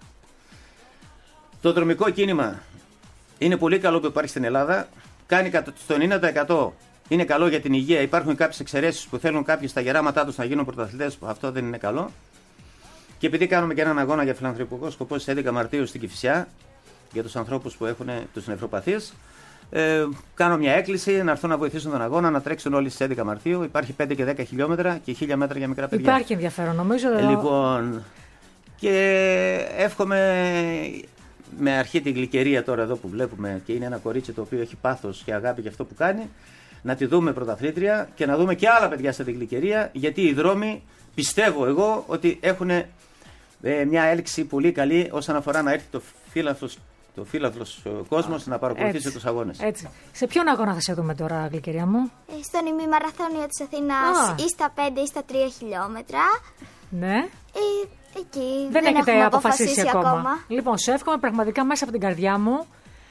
το δρομικό κίνημα είναι πολύ καλό που υπάρχει στην Ελλάδα. Κάνει στο 90%. Είναι καλό για την υγεία. Υπάρχουν κάποιες εξαιρέσεις που θέλουν κάποιοι στα γεράματά τους να γίνουν πρωταθλητές. Αυτό δεν είναι καλό. Και επειδή κάνουμε και έναν αγώνα για φιλανθρωπικό σκοπό στις 11 Μαρτίου στην Κηφισιά για τους ανθρώπους που έχουν τους νευροπαθείς. Κάνω μια έκκληση να έρθουν να βοηθήσουν τον αγώνα, να τρέξουν όλοι στις 11 Μαρτίου. Υπάρχει 5 και 10 χιλιόμετρα και 1000 μέτρα για μικρά παιδιά. Υπάρχει ενδιαφέρον, νομίζω. Λοιπόν, και εύχομαι με αρχή την Γλυκερία τώρα εδώ που βλέπουμε και είναι ένα κορίτσι το οποίο έχει πάθος και αγάπη για αυτό που κάνει, να τη δούμε πρωταθλήτρια και να δούμε και άλλα παιδιά στην Γλυκερία, γιατί οι δρόμοι πιστεύω εγώ ότι έχουν μια έλξη πολύ καλή όσον αφορά να έρθει το φύλαθλος κόσμος να παρακολουθήσει τους αγώνες. Έτσι. Σε ποιον αγώνα θα σε δούμε τώρα, Γλυκερία μου? Στον ημιμαραθώνιο της Αθήνας ή στα 5 ή στα 3 χιλιόμετρα. Ναι. Εκεί δεν έχετε αποφασίσει ακόμα. Λοιπόν, σε εύχομαι πραγματικά μέσα από την καρδιά μου.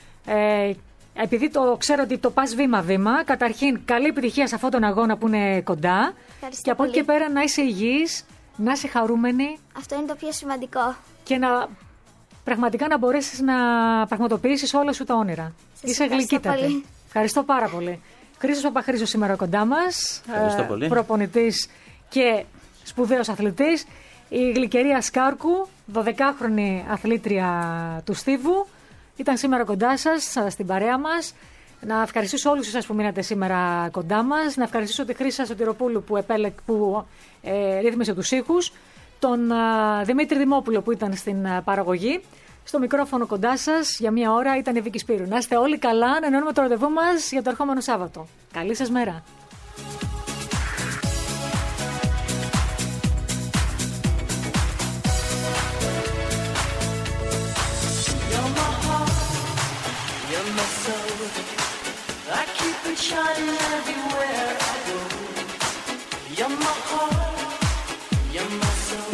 Επειδή το ξέρω ότι το πας βήμα-βήμα, καταρχήν καλή επιτυχία σε αυτόν τον αγώνα που είναι κοντά. Ευχαριστώ και από εκεί και πέρα να είσαι υγιής, να είσαι χαρούμενη. Αυτό είναι το πιο σημαντικό. Και πραγματικά να μπορέσεις να πραγματοποιήσεις όλα σου τα όνειρα. Είσαι γλυκύτατη. Ευχαριστώ πάρα πολύ. Χρήστος Παπαχρήστος σήμερα κοντά μας. Προπονητής και σπουδαίος αθλητής. Η Γλυκερία Σκάρκου, 12χρονη αθλήτρια του στίβου, ήταν σήμερα κοντά σας, στην παρέα μας. Να ευχαριστήσω όλους εσάς που μείνατε σήμερα κοντά μας. Να ευχαριστήσω τη Χρύσα Σωτηροπούλου που ρύθμισε τους ήχους. Τον Δημήτρη Δημόπουλο που ήταν στην παραγωγή. Στο μικρόφωνο κοντά σας για μία ώρα ήταν η Βίκη Σπύρου. Να είστε όλοι καλά, να ενώνουμε το ραντεβού μας για το ερχόμενο Σάββατο. Καλή σας μέρα. Shining everywhere I go. You're my heart, you're my soul.